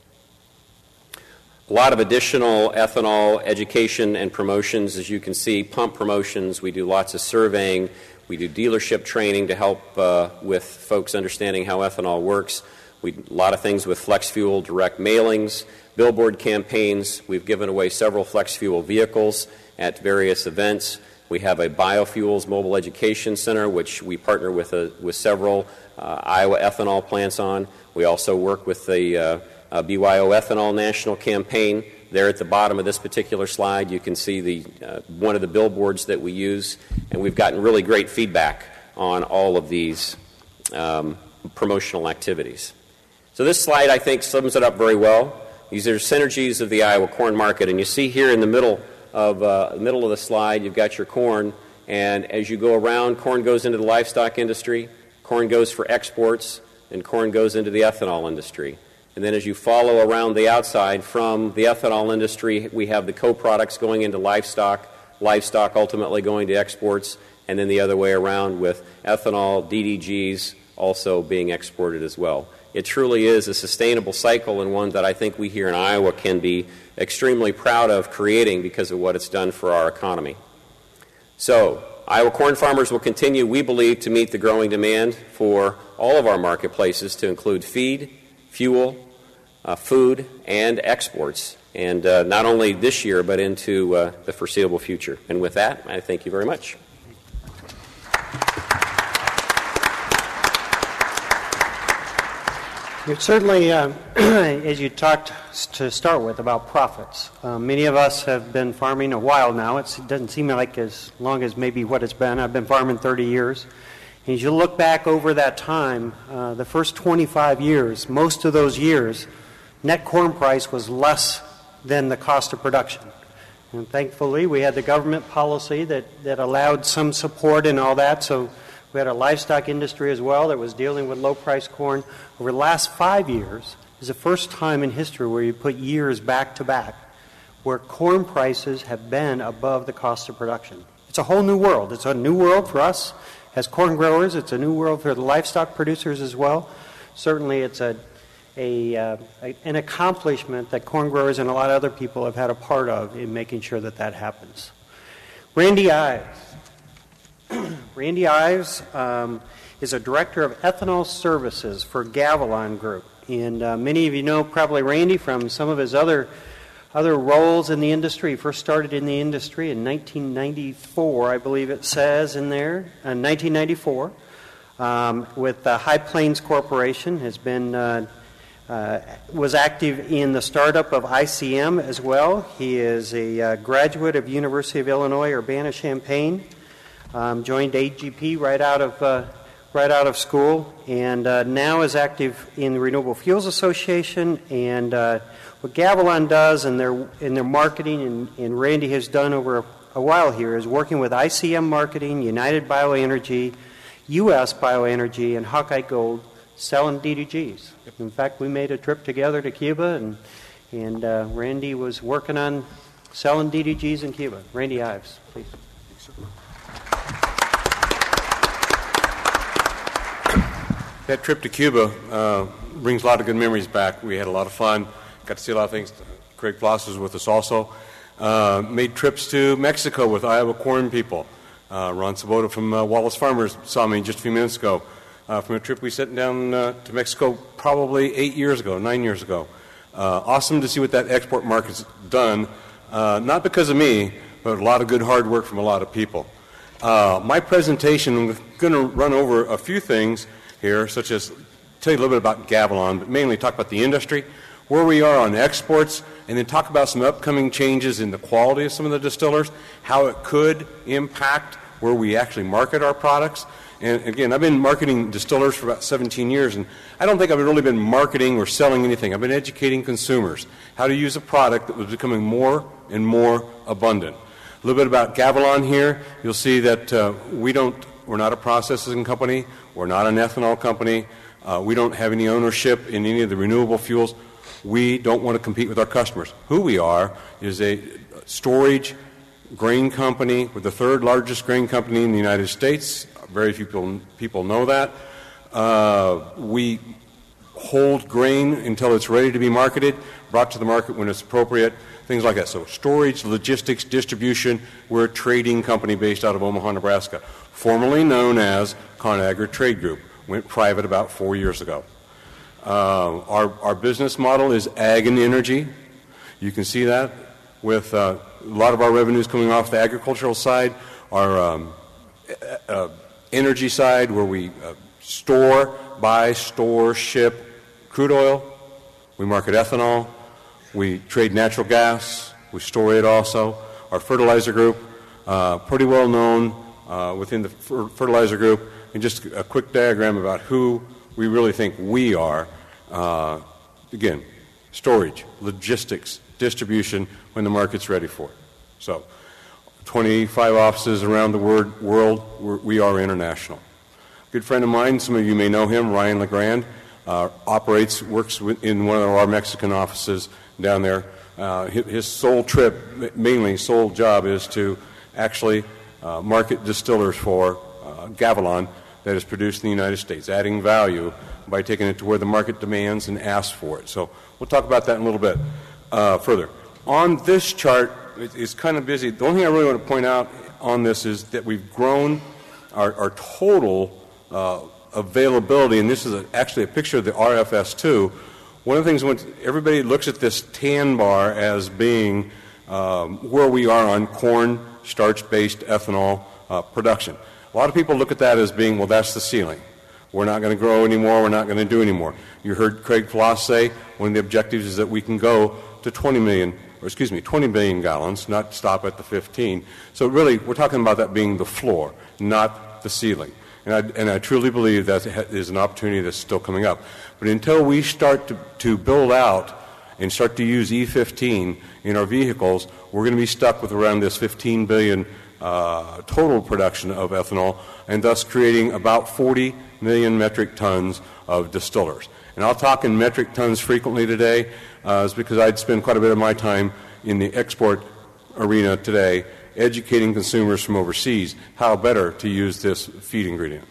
A lot of additional ethanol education and promotions, as you can see, pump promotions. We do lots of surveying. We do dealership training to help uh, with folks understanding how ethanol works. We do a lot of things with Flex Fuel direct mailings, billboard campaigns. We've given away several Flex Fuel vehicles at various events. We have a Biofuels Mobile Education Center, which we partner with, a, with several uh, Iowa ethanol plants on. We also work with the uh, uh, B Y O Ethanol National Campaign. There at the bottom of this particular slide, you can see the uh, one of the billboards that we use, and we've gotten really great feedback on all of these um, promotional activities. So this slide, I think, sums it up very well. These are synergies of the Iowa corn market, and you see here in the middle of uh, middle of the slide, you've got your corn, and as you go around, corn goes into the livestock industry, corn goes for exports, and corn goes into the ethanol industry. And then as you follow around the outside from the ethanol industry, we have the co-products going into livestock, livestock ultimately going to exports, and then the other way around with ethanol, D D Gs also being exported as well. It truly is a sustainable cycle and one that I think we here in Iowa can be extremely proud of creating because of what it's done for our economy. So, Iowa corn farmers will continue, we believe, to meet the growing demand for all of our marketplaces to include feed, fuel, uh, food, and exports, and uh, not only this year but into uh, the foreseeable future. And with that, I thank you very much. You're certainly, uh, as you talked to start with about profits, uh, many of us have been farming a while now. It's, it doesn't seem like as long as maybe what it's been. I've been farming thirty years. And as you look back over that time, uh, the first twenty-five years, most of those years, net corn price was less than the cost of production. And thankfully, we had the government policy that, that allowed some support and all that, so we had a livestock industry as well that was dealing with low-priced corn. Over the last five years is the first time in history where you put years back to back where corn prices have been above the cost of production. It's a whole new world. It's a new world for us as corn growers. It's a new world for the livestock producers as well. Certainly it's a, a, uh, a an accomplishment that corn growers and a lot of other people have had a part of in making sure that that happens. Randy Ives. Randy Ives um, is a director of ethanol services for Gavilon Group. And uh, many of you know probably Randy from some of his other other roles in the industry. He first started in the industry in nineteen ninety-four, I believe it says in there, uh, nineteen ninety-four, um, with uh, High Plains Corporation. Has been uh, uh, was active in the startup of I C M as well. He is a uh, graduate of University of Illinois Urbana-Champaign. Um, joined A G P right out of uh, right out of school, and uh, now is active in the Renewable Fuels Association. And uh, what Gavilon does in their in their marketing, and, and Randy has done over a, a while here, is working with I C M Marketing, United Bioenergy, U S Bioenergy, and Hawkeye Gold, selling D D Gs. In fact, we made a trip together to Cuba, and and uh, Randy was working on selling D D Gs in Cuba. Randy Ives, please. That trip to Cuba uh, brings a lot of good memories back. We had a lot of fun. Got to see a lot of things. Craig Floss was with us also. Uh, made trips to Mexico with Iowa corn people. Uh, Ron Sabota from uh, Wallace Farmers saw me just a few minutes ago uh, from a trip we sent down uh, to Mexico probably eight years ago, nine years ago. Uh, awesome to see what that export market's done, uh, not because of me, but a lot of good hard work from a lot of people. Uh, my presentation, I'm going to run over a few things here, such as tell you a little bit about Gavilon, but mainly talk about the industry, where we are on exports, and then talk about some upcoming changes in the quality of some of the distillers, how it could impact where we actually market our products. And again, I've been marketing distillers for about seventeen years, and I don't think I've really been marketing or selling anything. I've been educating consumers how to use a product that was becoming more and more abundant. A little bit about Gavilon here. You'll see that uh, we don't, we're not a processing company. We're not an ethanol company. Uh, we don't have any ownership in any of the renewable fuels. We don't want to compete with our customers. Who we are is a storage grain company. We're the third largest grain company in the United States. Very few people, people know that. Uh, we hold grain until it's ready to be marketed, brought to the market when it's appropriate, things like that. So storage, logistics, distribution. We're a trading company based out of Omaha, Nebraska, formerly known as ConAgra Trade Group. Went private about four years ago. Uh, our, our business model is ag and energy. You can see that with uh, a lot of our revenues coming off the agricultural side, our um, uh, energy side where we uh, store, buy, store, ship crude oil. We market ethanol. We trade natural gas. We store it also. Our fertilizer group, uh, pretty well known uh, within the fer- fertilizer group. And just a quick diagram about who we really think we are. Uh, again, storage, logistics, distribution when the market's ready for it. So twenty-five offices around the word, world. We're, we are international. A good friend of mine, some of you may know him, Ryan LeGrand, uh, operates, works in one of our Mexican offices down there. Uh, his, his sole trip, mainly sole job, is to actually uh, market distillers for uh, Gavilon that is produced in the United States, adding value by taking it to where the market demands and asks for it. So we'll talk about that in a little bit uh, further. On this chart, it, it's kind of busy. The only thing I really want to point out on this is that we've grown our, our total uh, availability, and this is a, actually a picture of the R F S two. One of the things when everybody looks at this tan bar as being um, where we are on corn starch-based ethanol uh, production. A lot of people look at that as being, well, that's the ceiling. We're not going to grow anymore. We're not going to do anymore. You heard Craig Floss say one of the objectives is that we can go to twenty million, or excuse me, twenty billion gallons, not stop at the fifteen. So really, we're talking about that being the floor, not the ceiling. And I, and I truly believe that is an opportunity that's still coming up. But until we start to, to build out and start to use E fifteen in our vehicles, we're going to be stuck with around this fifteen billion uh, total production of ethanol, and thus creating about forty million metric tons of distillers. And I'll talk in metric tons frequently today, uh, is because I'd spend quite a bit of my time in the export arena today, educating consumers from overseas how better to use this feed ingredient.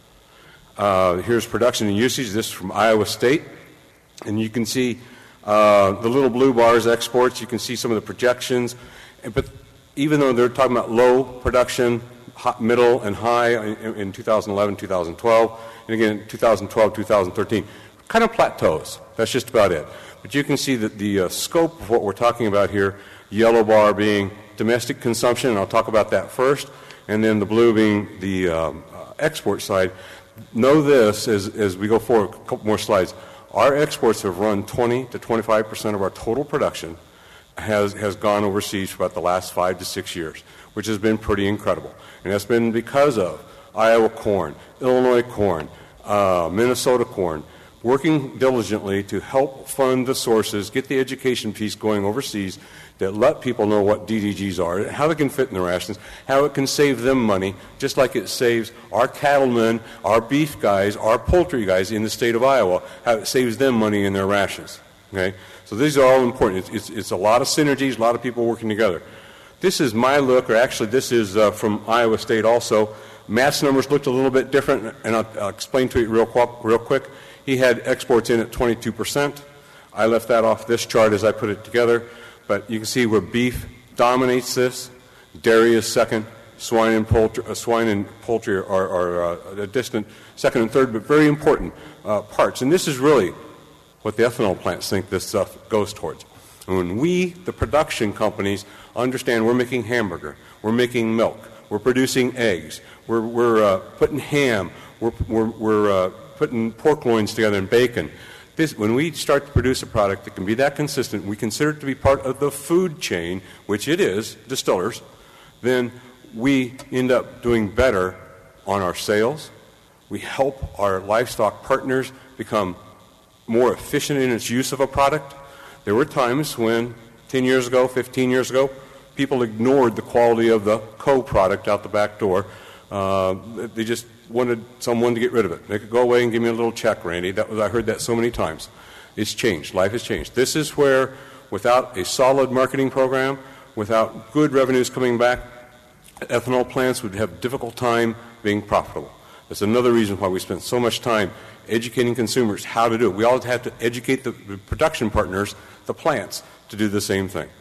Uh, here's production and usage. This is from Iowa State. And you can see uh, the little blue bars, exports. You can see some of the projections. But even though they're talking about low production, hot, middle, and high in, in two thousand eleven, two thousand twelve, and again, two thousand twelve, two thousand thirteen, kind of plateaus. That's just about it. But you can see that the uh, scope of what we're talking about here, yellow bar being domestic consumption, and I'll talk about that first, and then the blue being the um, uh, export side. Know this as, as we go forward, a couple more slides. Our exports have run twenty to twenty-five percent of our total production has, has gone overseas for about the last five to six years, which has been pretty incredible. And that's been because of Iowa corn, Illinois corn, uh, Minnesota corn, working diligently to help fund the sources, get the education piece going overseas, that let people know what D D Gs are, how they can fit in their rations, how it can save them money, just like it saves our cattlemen, our beef guys, our poultry guys in the state of Iowa, how it saves them money in their rations. Okay? So these are all important. It's, it's, it's a lot of synergies, a lot of people working together. This is my look, or actually this is uh, from Iowa State also. Matt's numbers looked a little bit different, and I'll, I'll explain to you real, real quick. He had exports in at twenty-two percent. I left that off this chart as I put it together. But you can see where beef dominates this, dairy is second, swine and poultry, uh, swine and poultry are, are uh, a distant second and third, but very important uh, parts. And this is really what the ethanol plants think this stuff goes towards. And when we, the production companies, understand we're making hamburger, we're making milk, we're producing eggs, we're, we're uh, putting ham, we're, we're, we're uh, putting pork loins together and bacon. This, when we start to produce a product that can be that consistent, we consider it to be part of the food chain, which it is, distillers, then we end up doing better on our sales. We help our livestock partners become more efficient in its use of a product. There were times when, ten years ago, fifteen years ago, people ignored the quality of the co-product out the back door. Uh, they just wanted someone to get rid of it. They could go away and give me a little check, Randy. That was, I heard that so many times. It's changed. Life has changed. This is where, without a solid marketing program, without good revenues coming back, ethanol plants would have a difficult time being profitable. That's another reason why we spend so much time educating consumers how to do it. We all have to educate the, the production partners, the plants, to do the same thing.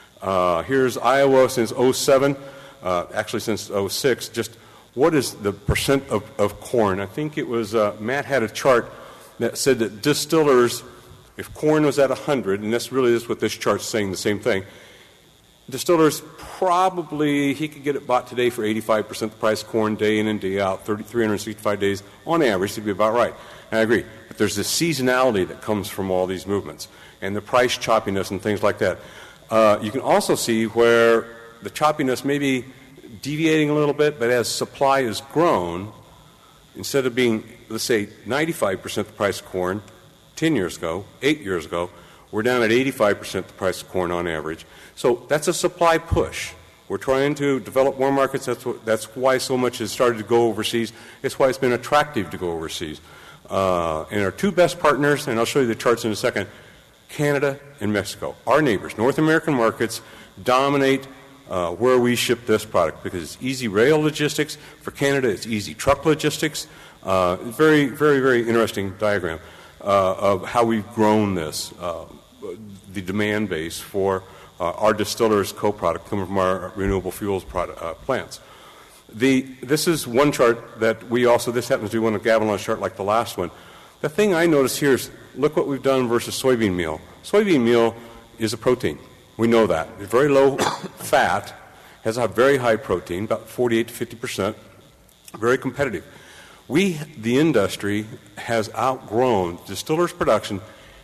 Uh, here's Iowa since oh seven, uh, actually since oh six, just what is the percent of, of corn? I think it was, uh, Matt had a chart that said that distillers, if corn was at one hundred, and this really is what this chart's saying, the same thing, distillers probably, he could get it bought today for eighty-five percent the price of corn day in and day out, three hundred sixty-five days on average, to be about right. And I agree. But there's this seasonality that comes from all these movements and the price choppiness and things like that. Uh, you can also see where the choppiness may be deviating a little bit, but as supply has grown, instead of being, let's say, ninety-five percent the price of corn ten years ago, eight years ago, we're down at eighty-five percent the price of corn on average. So that's a supply push. We're trying to develop more markets. That's, what, that's why so much has started to go overseas. It's why it's been attractive to go overseas. Uh, and our two best partners, and I'll show you the charts in a second, Canada and Mexico. Our neighbors, North American markets, dominate uh, where we ship this product because it's easy rail logistics. For Canada, it's easy truck logistics. Uh, very, very, very interesting diagram uh, of how we've grown this, uh, the demand base for uh, our distillers' co-product coming from our renewable fuels product, uh, plants. The, this is one chart that we also, this happens to be one of Gavilan's chart like the last one. The thing I notice here is, look what we've done versus soybean meal. Soybean meal is a protein. We know that. It's very low fat, has a very high protein, about forty-eight to fifty percent, very competitive. We, the industry, has outgrown distillers' production.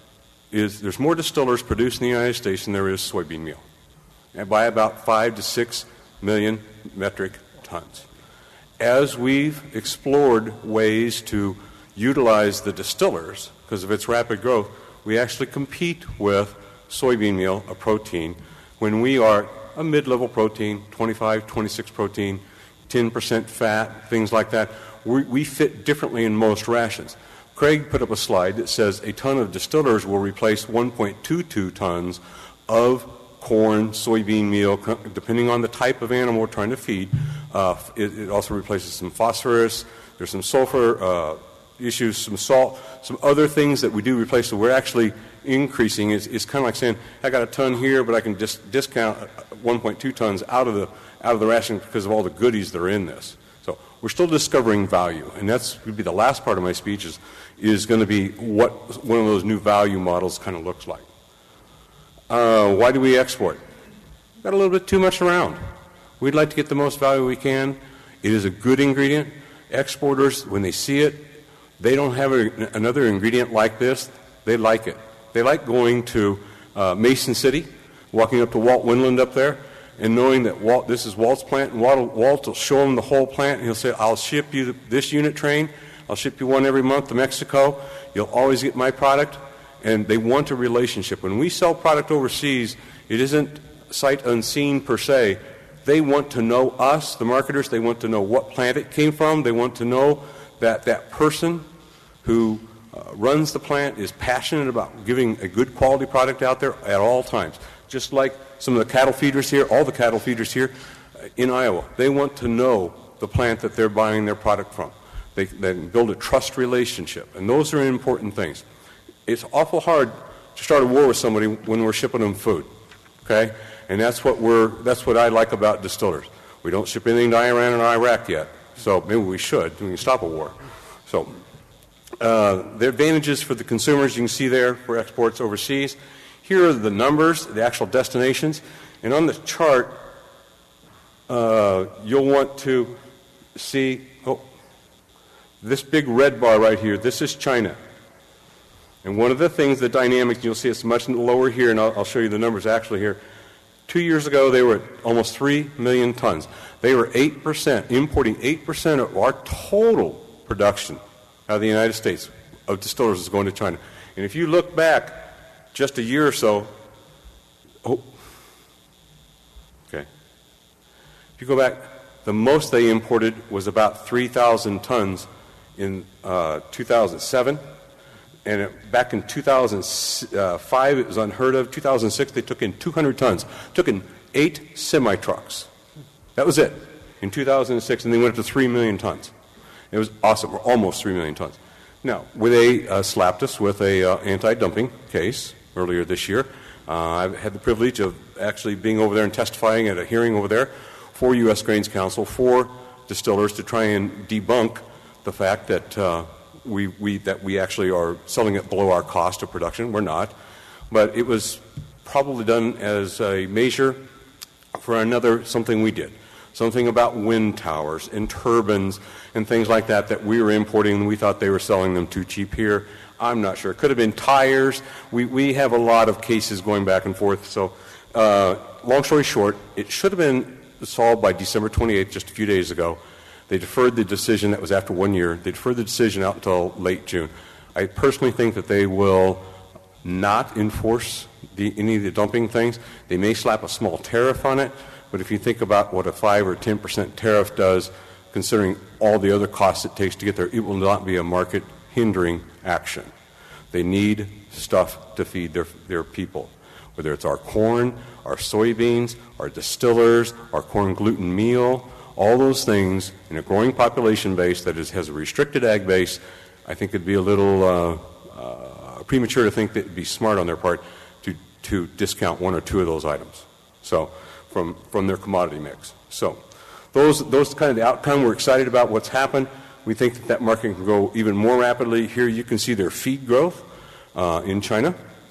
Is there's more distillers produced in the United States than there is soybean meal, and by about five to six million metric tons. As we've explored ways to utilize the distillers, because of its rapid growth, we actually compete with soybean meal, a protein, when we are a mid-level protein, twenty-five, twenty-six protein, ten percent fat, things like that. We, we fit differently in most rations. Craig put up a slide that says a ton of distillers will replace one point two two tons of corn, soybean meal, depending on the type of animal we're trying to feed. Uh, it, it also replaces some phosphorus. There's some sulfur uh, issues, some salt, some other things that we do replace. So we're actually increasing. It's, it's kind of like saying, I got a ton here, but I can just discount one point two tons out of the out of the ration because of all the goodies that are in this. So we're still discovering value, and that's would be the last part of my speech is is going to be what one of those new value models kind of looks like. Uh, why do we export? Got a little bit too much around. We'd like to get the most value we can. It is a good ingredient. Exporters, when they see it, they don't have a, another ingredient like this. They like it. They like going to uh, Mason City, walking up to Walt Windland up there, and knowing that Walt, this is Walt's plant, and Walt, Walt will show them the whole plant, and he'll say, I'll ship you this unit train. I'll ship you one every month to Mexico. You'll always get my product. And they want a relationship. When we sell product overseas, it isn't sight unseen per se. They want to know us, the marketers. They want to know what plant it came from. They want to know that that person who uh, runs the plant is passionate about giving a good quality product out there at all times. Just like some of the cattle feeders here, all the cattle feeders here uh, in Iowa, they want to know the plant that they're buying their product from. They, they build a trust relationship, and those are important things. It's awful hard to start a war with somebody when we're shipping them food, okay? And that's what we're that's what I like about distillers. We don't ship anything to Iran and Iraq yet, so maybe we should. We can stop a war. So uh, the advantages for the consumers you can see there for exports overseas. Here are the numbers, the actual destinations, and on the chart uh, you'll want to see oh, this big red bar right here. This is China. And one of the things, the dynamic, you'll see it's much lower here, and I'll, I'll show you the numbers actually here. Two years ago, they were at almost three million tons. They were eight percent, importing eight percent of our total production out of the United States of distillers is going to China. And if you look back just a year or so, oh, okay. If you go back, the most they imported was about three thousand tons in uh, two thousand seven. And it, back in two thousand five, it was unheard of. two thousand six, they took in two hundred tons. Took in eight semi-trucks. That was it in two thousand six, and they went up to three million tons. It was awesome. We're almost three million tons. Now, they uh, slapped us with a uh, anti-dumping case earlier this year. Uh, I've had the privilege of actually being over there and testifying at a hearing over there for U S Grains Council, for distillers, to try and debunk the fact that uh, We, we, that we actually are selling it below our cost of production. We're not. But it was probably done as a measure for another something we did. Something about wind towers and turbines and things like that that we were importing, and we thought they were selling them too cheap here. I'm not sure. It could have been tires. We, we have a lot of cases going back and forth. So uh, long story short, it should have been solved by December twenty-eighth, just a few days ago. They deferred the decision. That was after one year. They deferred the decision out until late June. I personally think that they will not enforce the, any of the dumping things. They may slap a small tariff on it, but if you think about what a five or ten percent tariff does, considering all the other costs it takes to get there, it will not be a market-hindering action. They need stuff to feed their, their people, whether it's our corn, our soybeans, our distillers, our corn gluten meal, all those things in a growing population base that is, has a restricted ag base. I think it'd be a little uh, uh, premature to think that it'd be smart on their part to, to discount one or two of those items. So from, from their commodity mix. So those, those kind of the outcome. We're excited about what's happened. We think that that market can grow even more rapidly. Here you can see their feed growth uh, in China.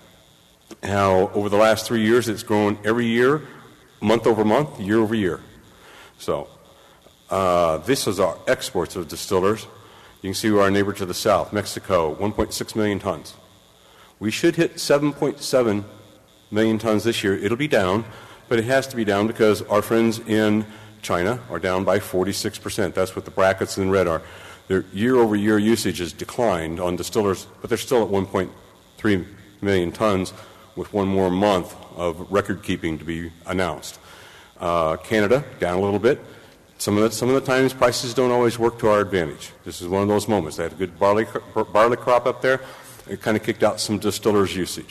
How over the last three years it's grown every year, month over month, year over year. So Uh, this is our exports of distillers. You can see our neighbor to the south, Mexico, one point six million tons. We should hit seven point seven million tons this year. It'll be down, but it has to be down because our friends in China are down by forty-six percent. That's what the brackets in red are. Their year-over-year usage has declined on distillers, but they're still at one point three million tons with one more month of record-keeping to be announced. Uh, Canada, down a little bit. Some of, the, some of the times prices don't always work to our advantage. This is one of those moments. They had a good barley, barley crop up there. It kind of kicked out some distillers' usage.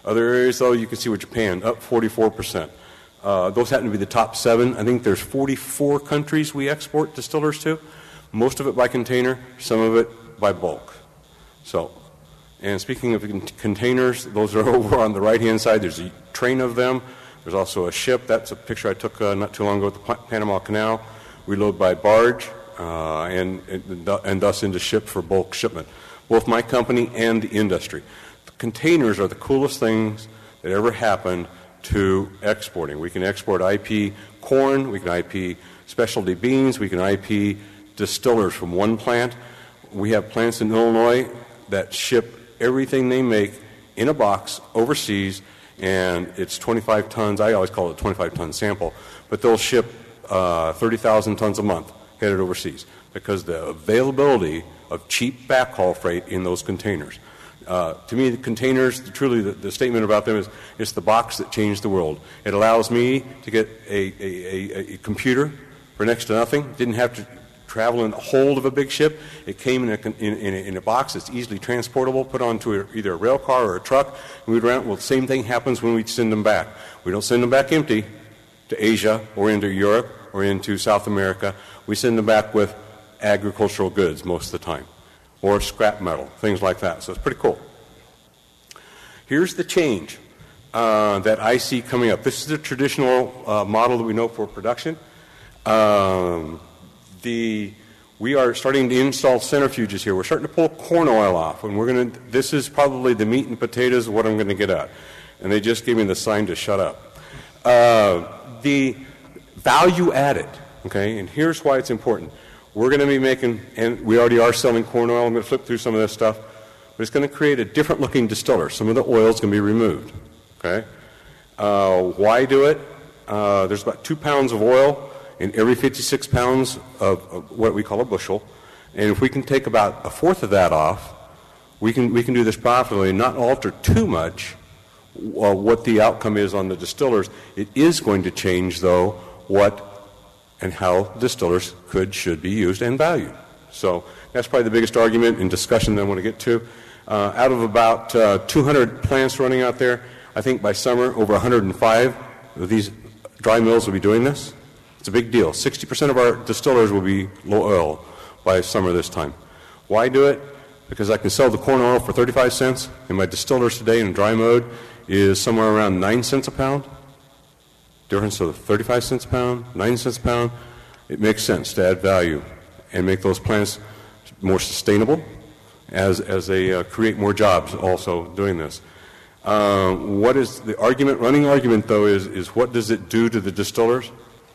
Other areas, though, you can see with Japan, up forty-four percent. Uh, those happen to be the top seven. I think there's forty-four countries we export distillers to, most of it by container, some of it by bulk. So, and speaking of con- containers, those are over on the right-hand side. There's a train of them. There's also a ship. That's a picture I took uh, not too long ago at the P- Panama Canal. We load by barge uh, and, and, and thus into ship for bulk shipment, both my company and the industry. The containers are the coolest things that ever happened to exporting. We can export I P corn, we can I P specialty beans, we can I P distillers from one plant. We have plants in Illinois that ship everything they make in a box overseas, and it's twenty-five tons. I always call it a twenty-five ton sample, but they'll ship uh, thirty thousand tons a month headed overseas because the availability of cheap backhaul freight in those containers. Uh, to me, the containers, truly the, the statement about them is it's the box that changed the world. It allows me to get a, a, a, a computer for next to nothing. Didn't have to travel in the hold of a big ship. It came in a, in, in a, in a box that's easily transportable, put onto a, either a rail car or a truck, and we'd run. Well, the same thing happens when we send them back. We don't send them back empty to Asia or into Europe or into South America. We send them back with agricultural goods most of the time, or scrap metal, things like that. So it's pretty cool. Here's the change uh, that I see coming up. This is the traditional uh, model that we know for production. Um, the we are starting to install centrifuges here. We're starting to pull corn oil off, and we're going to. This is probably the meat and potatoes of what I'm going to get at. And they just gave me the sign to shut up. Uh, the value added, okay, and here's why it's important. We're going to be making, and we already are selling corn oil. I'm going to flip through some of this stuff. But it's going to create a different looking distiller. Some of the oil is going to be removed. Okay? Uh, why do it? Uh, there's about two pounds of oil in every fifty-six pounds of, of what we call a bushel. And if we can take about a fourth of that off, we can, we can do this profitably and not alter too much uh, what the outcome is on the distillers. It is going to change, though, what and how distillers could, should be used and valued. So that's probably the biggest argument and discussion that I want to get to. Uh, out of about uh, two hundred plants running out there, I think by summer over one hundred five of these dry mills will be doing this. It's a big deal. sixty percent of our distillers will be low oil by summer this time. Why do it? Because I can sell the corn oil for thirty-five cents, and my distillers today in dry mode is somewhere around nine cents a pound. Difference of thirty-five cents a pound, nine cents a pound. It makes sense to add value and make those plants more sustainable as as they uh, create more jobs also doing this. Uh, what is the argument? Running argument, though, is, is what does it do to the distillers?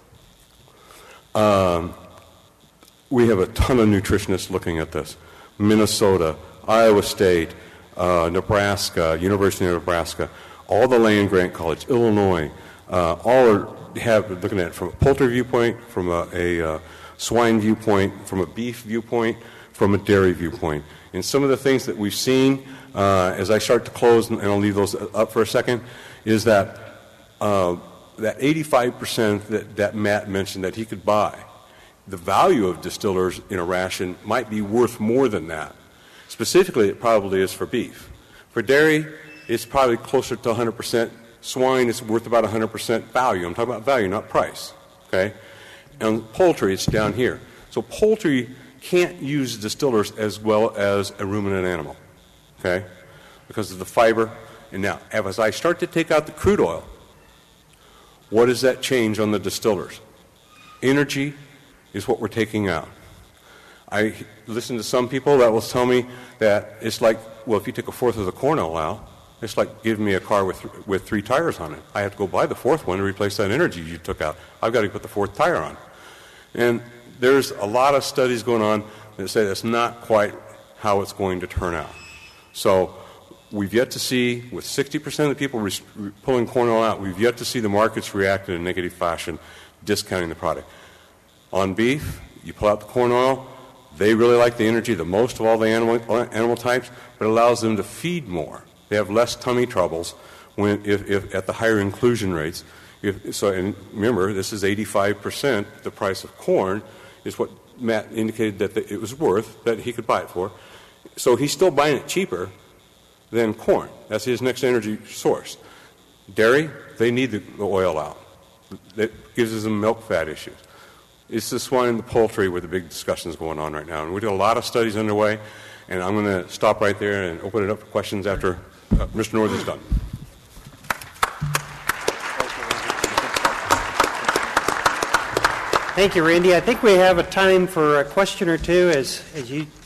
Um, we have a ton of nutritionists looking at this. Minnesota, Iowa State, uh, Nebraska, University of Nebraska, all the land-grant college, Illinois, uh, all are have looking at it from a poultry viewpoint, from a, a uh, swine viewpoint, from a beef viewpoint, from a dairy viewpoint. And some of the things that we've seen uh, as I start to close, and I'll leave those up for a second, is that uh, that eighty-five percent that, that Matt mentioned that he could buy, the value of distillers in a ration might be worth more than that. Specifically, it probably is for beef. For dairy, it's probably closer to one hundred percent. Swine is worth about one hundred percent value. I'm talking about value, not price. Okay? And poultry, it's down here. So poultry can't use distillers as well as a ruminant animal. Okay? Because of the fiber. And now, as I start to take out the crude oil, what does that change on the distillers? Energy is what we're taking out. I listen to some people that will tell me that it's like, well, if you take a fourth of the corn oil out, it's like giving me a car with with three tires on it. I have to go buy the fourth one to replace that energy you took out. I've got to put the fourth tire on. And there's a lot of studies going on that say that's not quite how it's going to turn out. So we've yet to see, with sixty percent of the people re- re- pulling corn oil out, we've yet to see the markets react in a negative fashion, discounting the product. On beef, you pull out the corn oil, they really like the energy the most of all the animal, animal types, but it allows them to feed more. They have less tummy troubles when, if, if at the higher inclusion rates. If, so, and remember, this is eighty-five percent. The price of corn is what Matt indicated that the, it was worth, that he could buy it for. So he's still buying it cheaper, than corn. That's his next energy source. Dairy, they need the, the oil out. That gives them milk fat issues. It's the swine and the poultry where the big discussion is going on right now. And we do a lot of studies underway, and I'm going to stop right there and open it up for questions after uh, Mister North is done. Thank you, Randy. I think we have a time for a question or two as, as you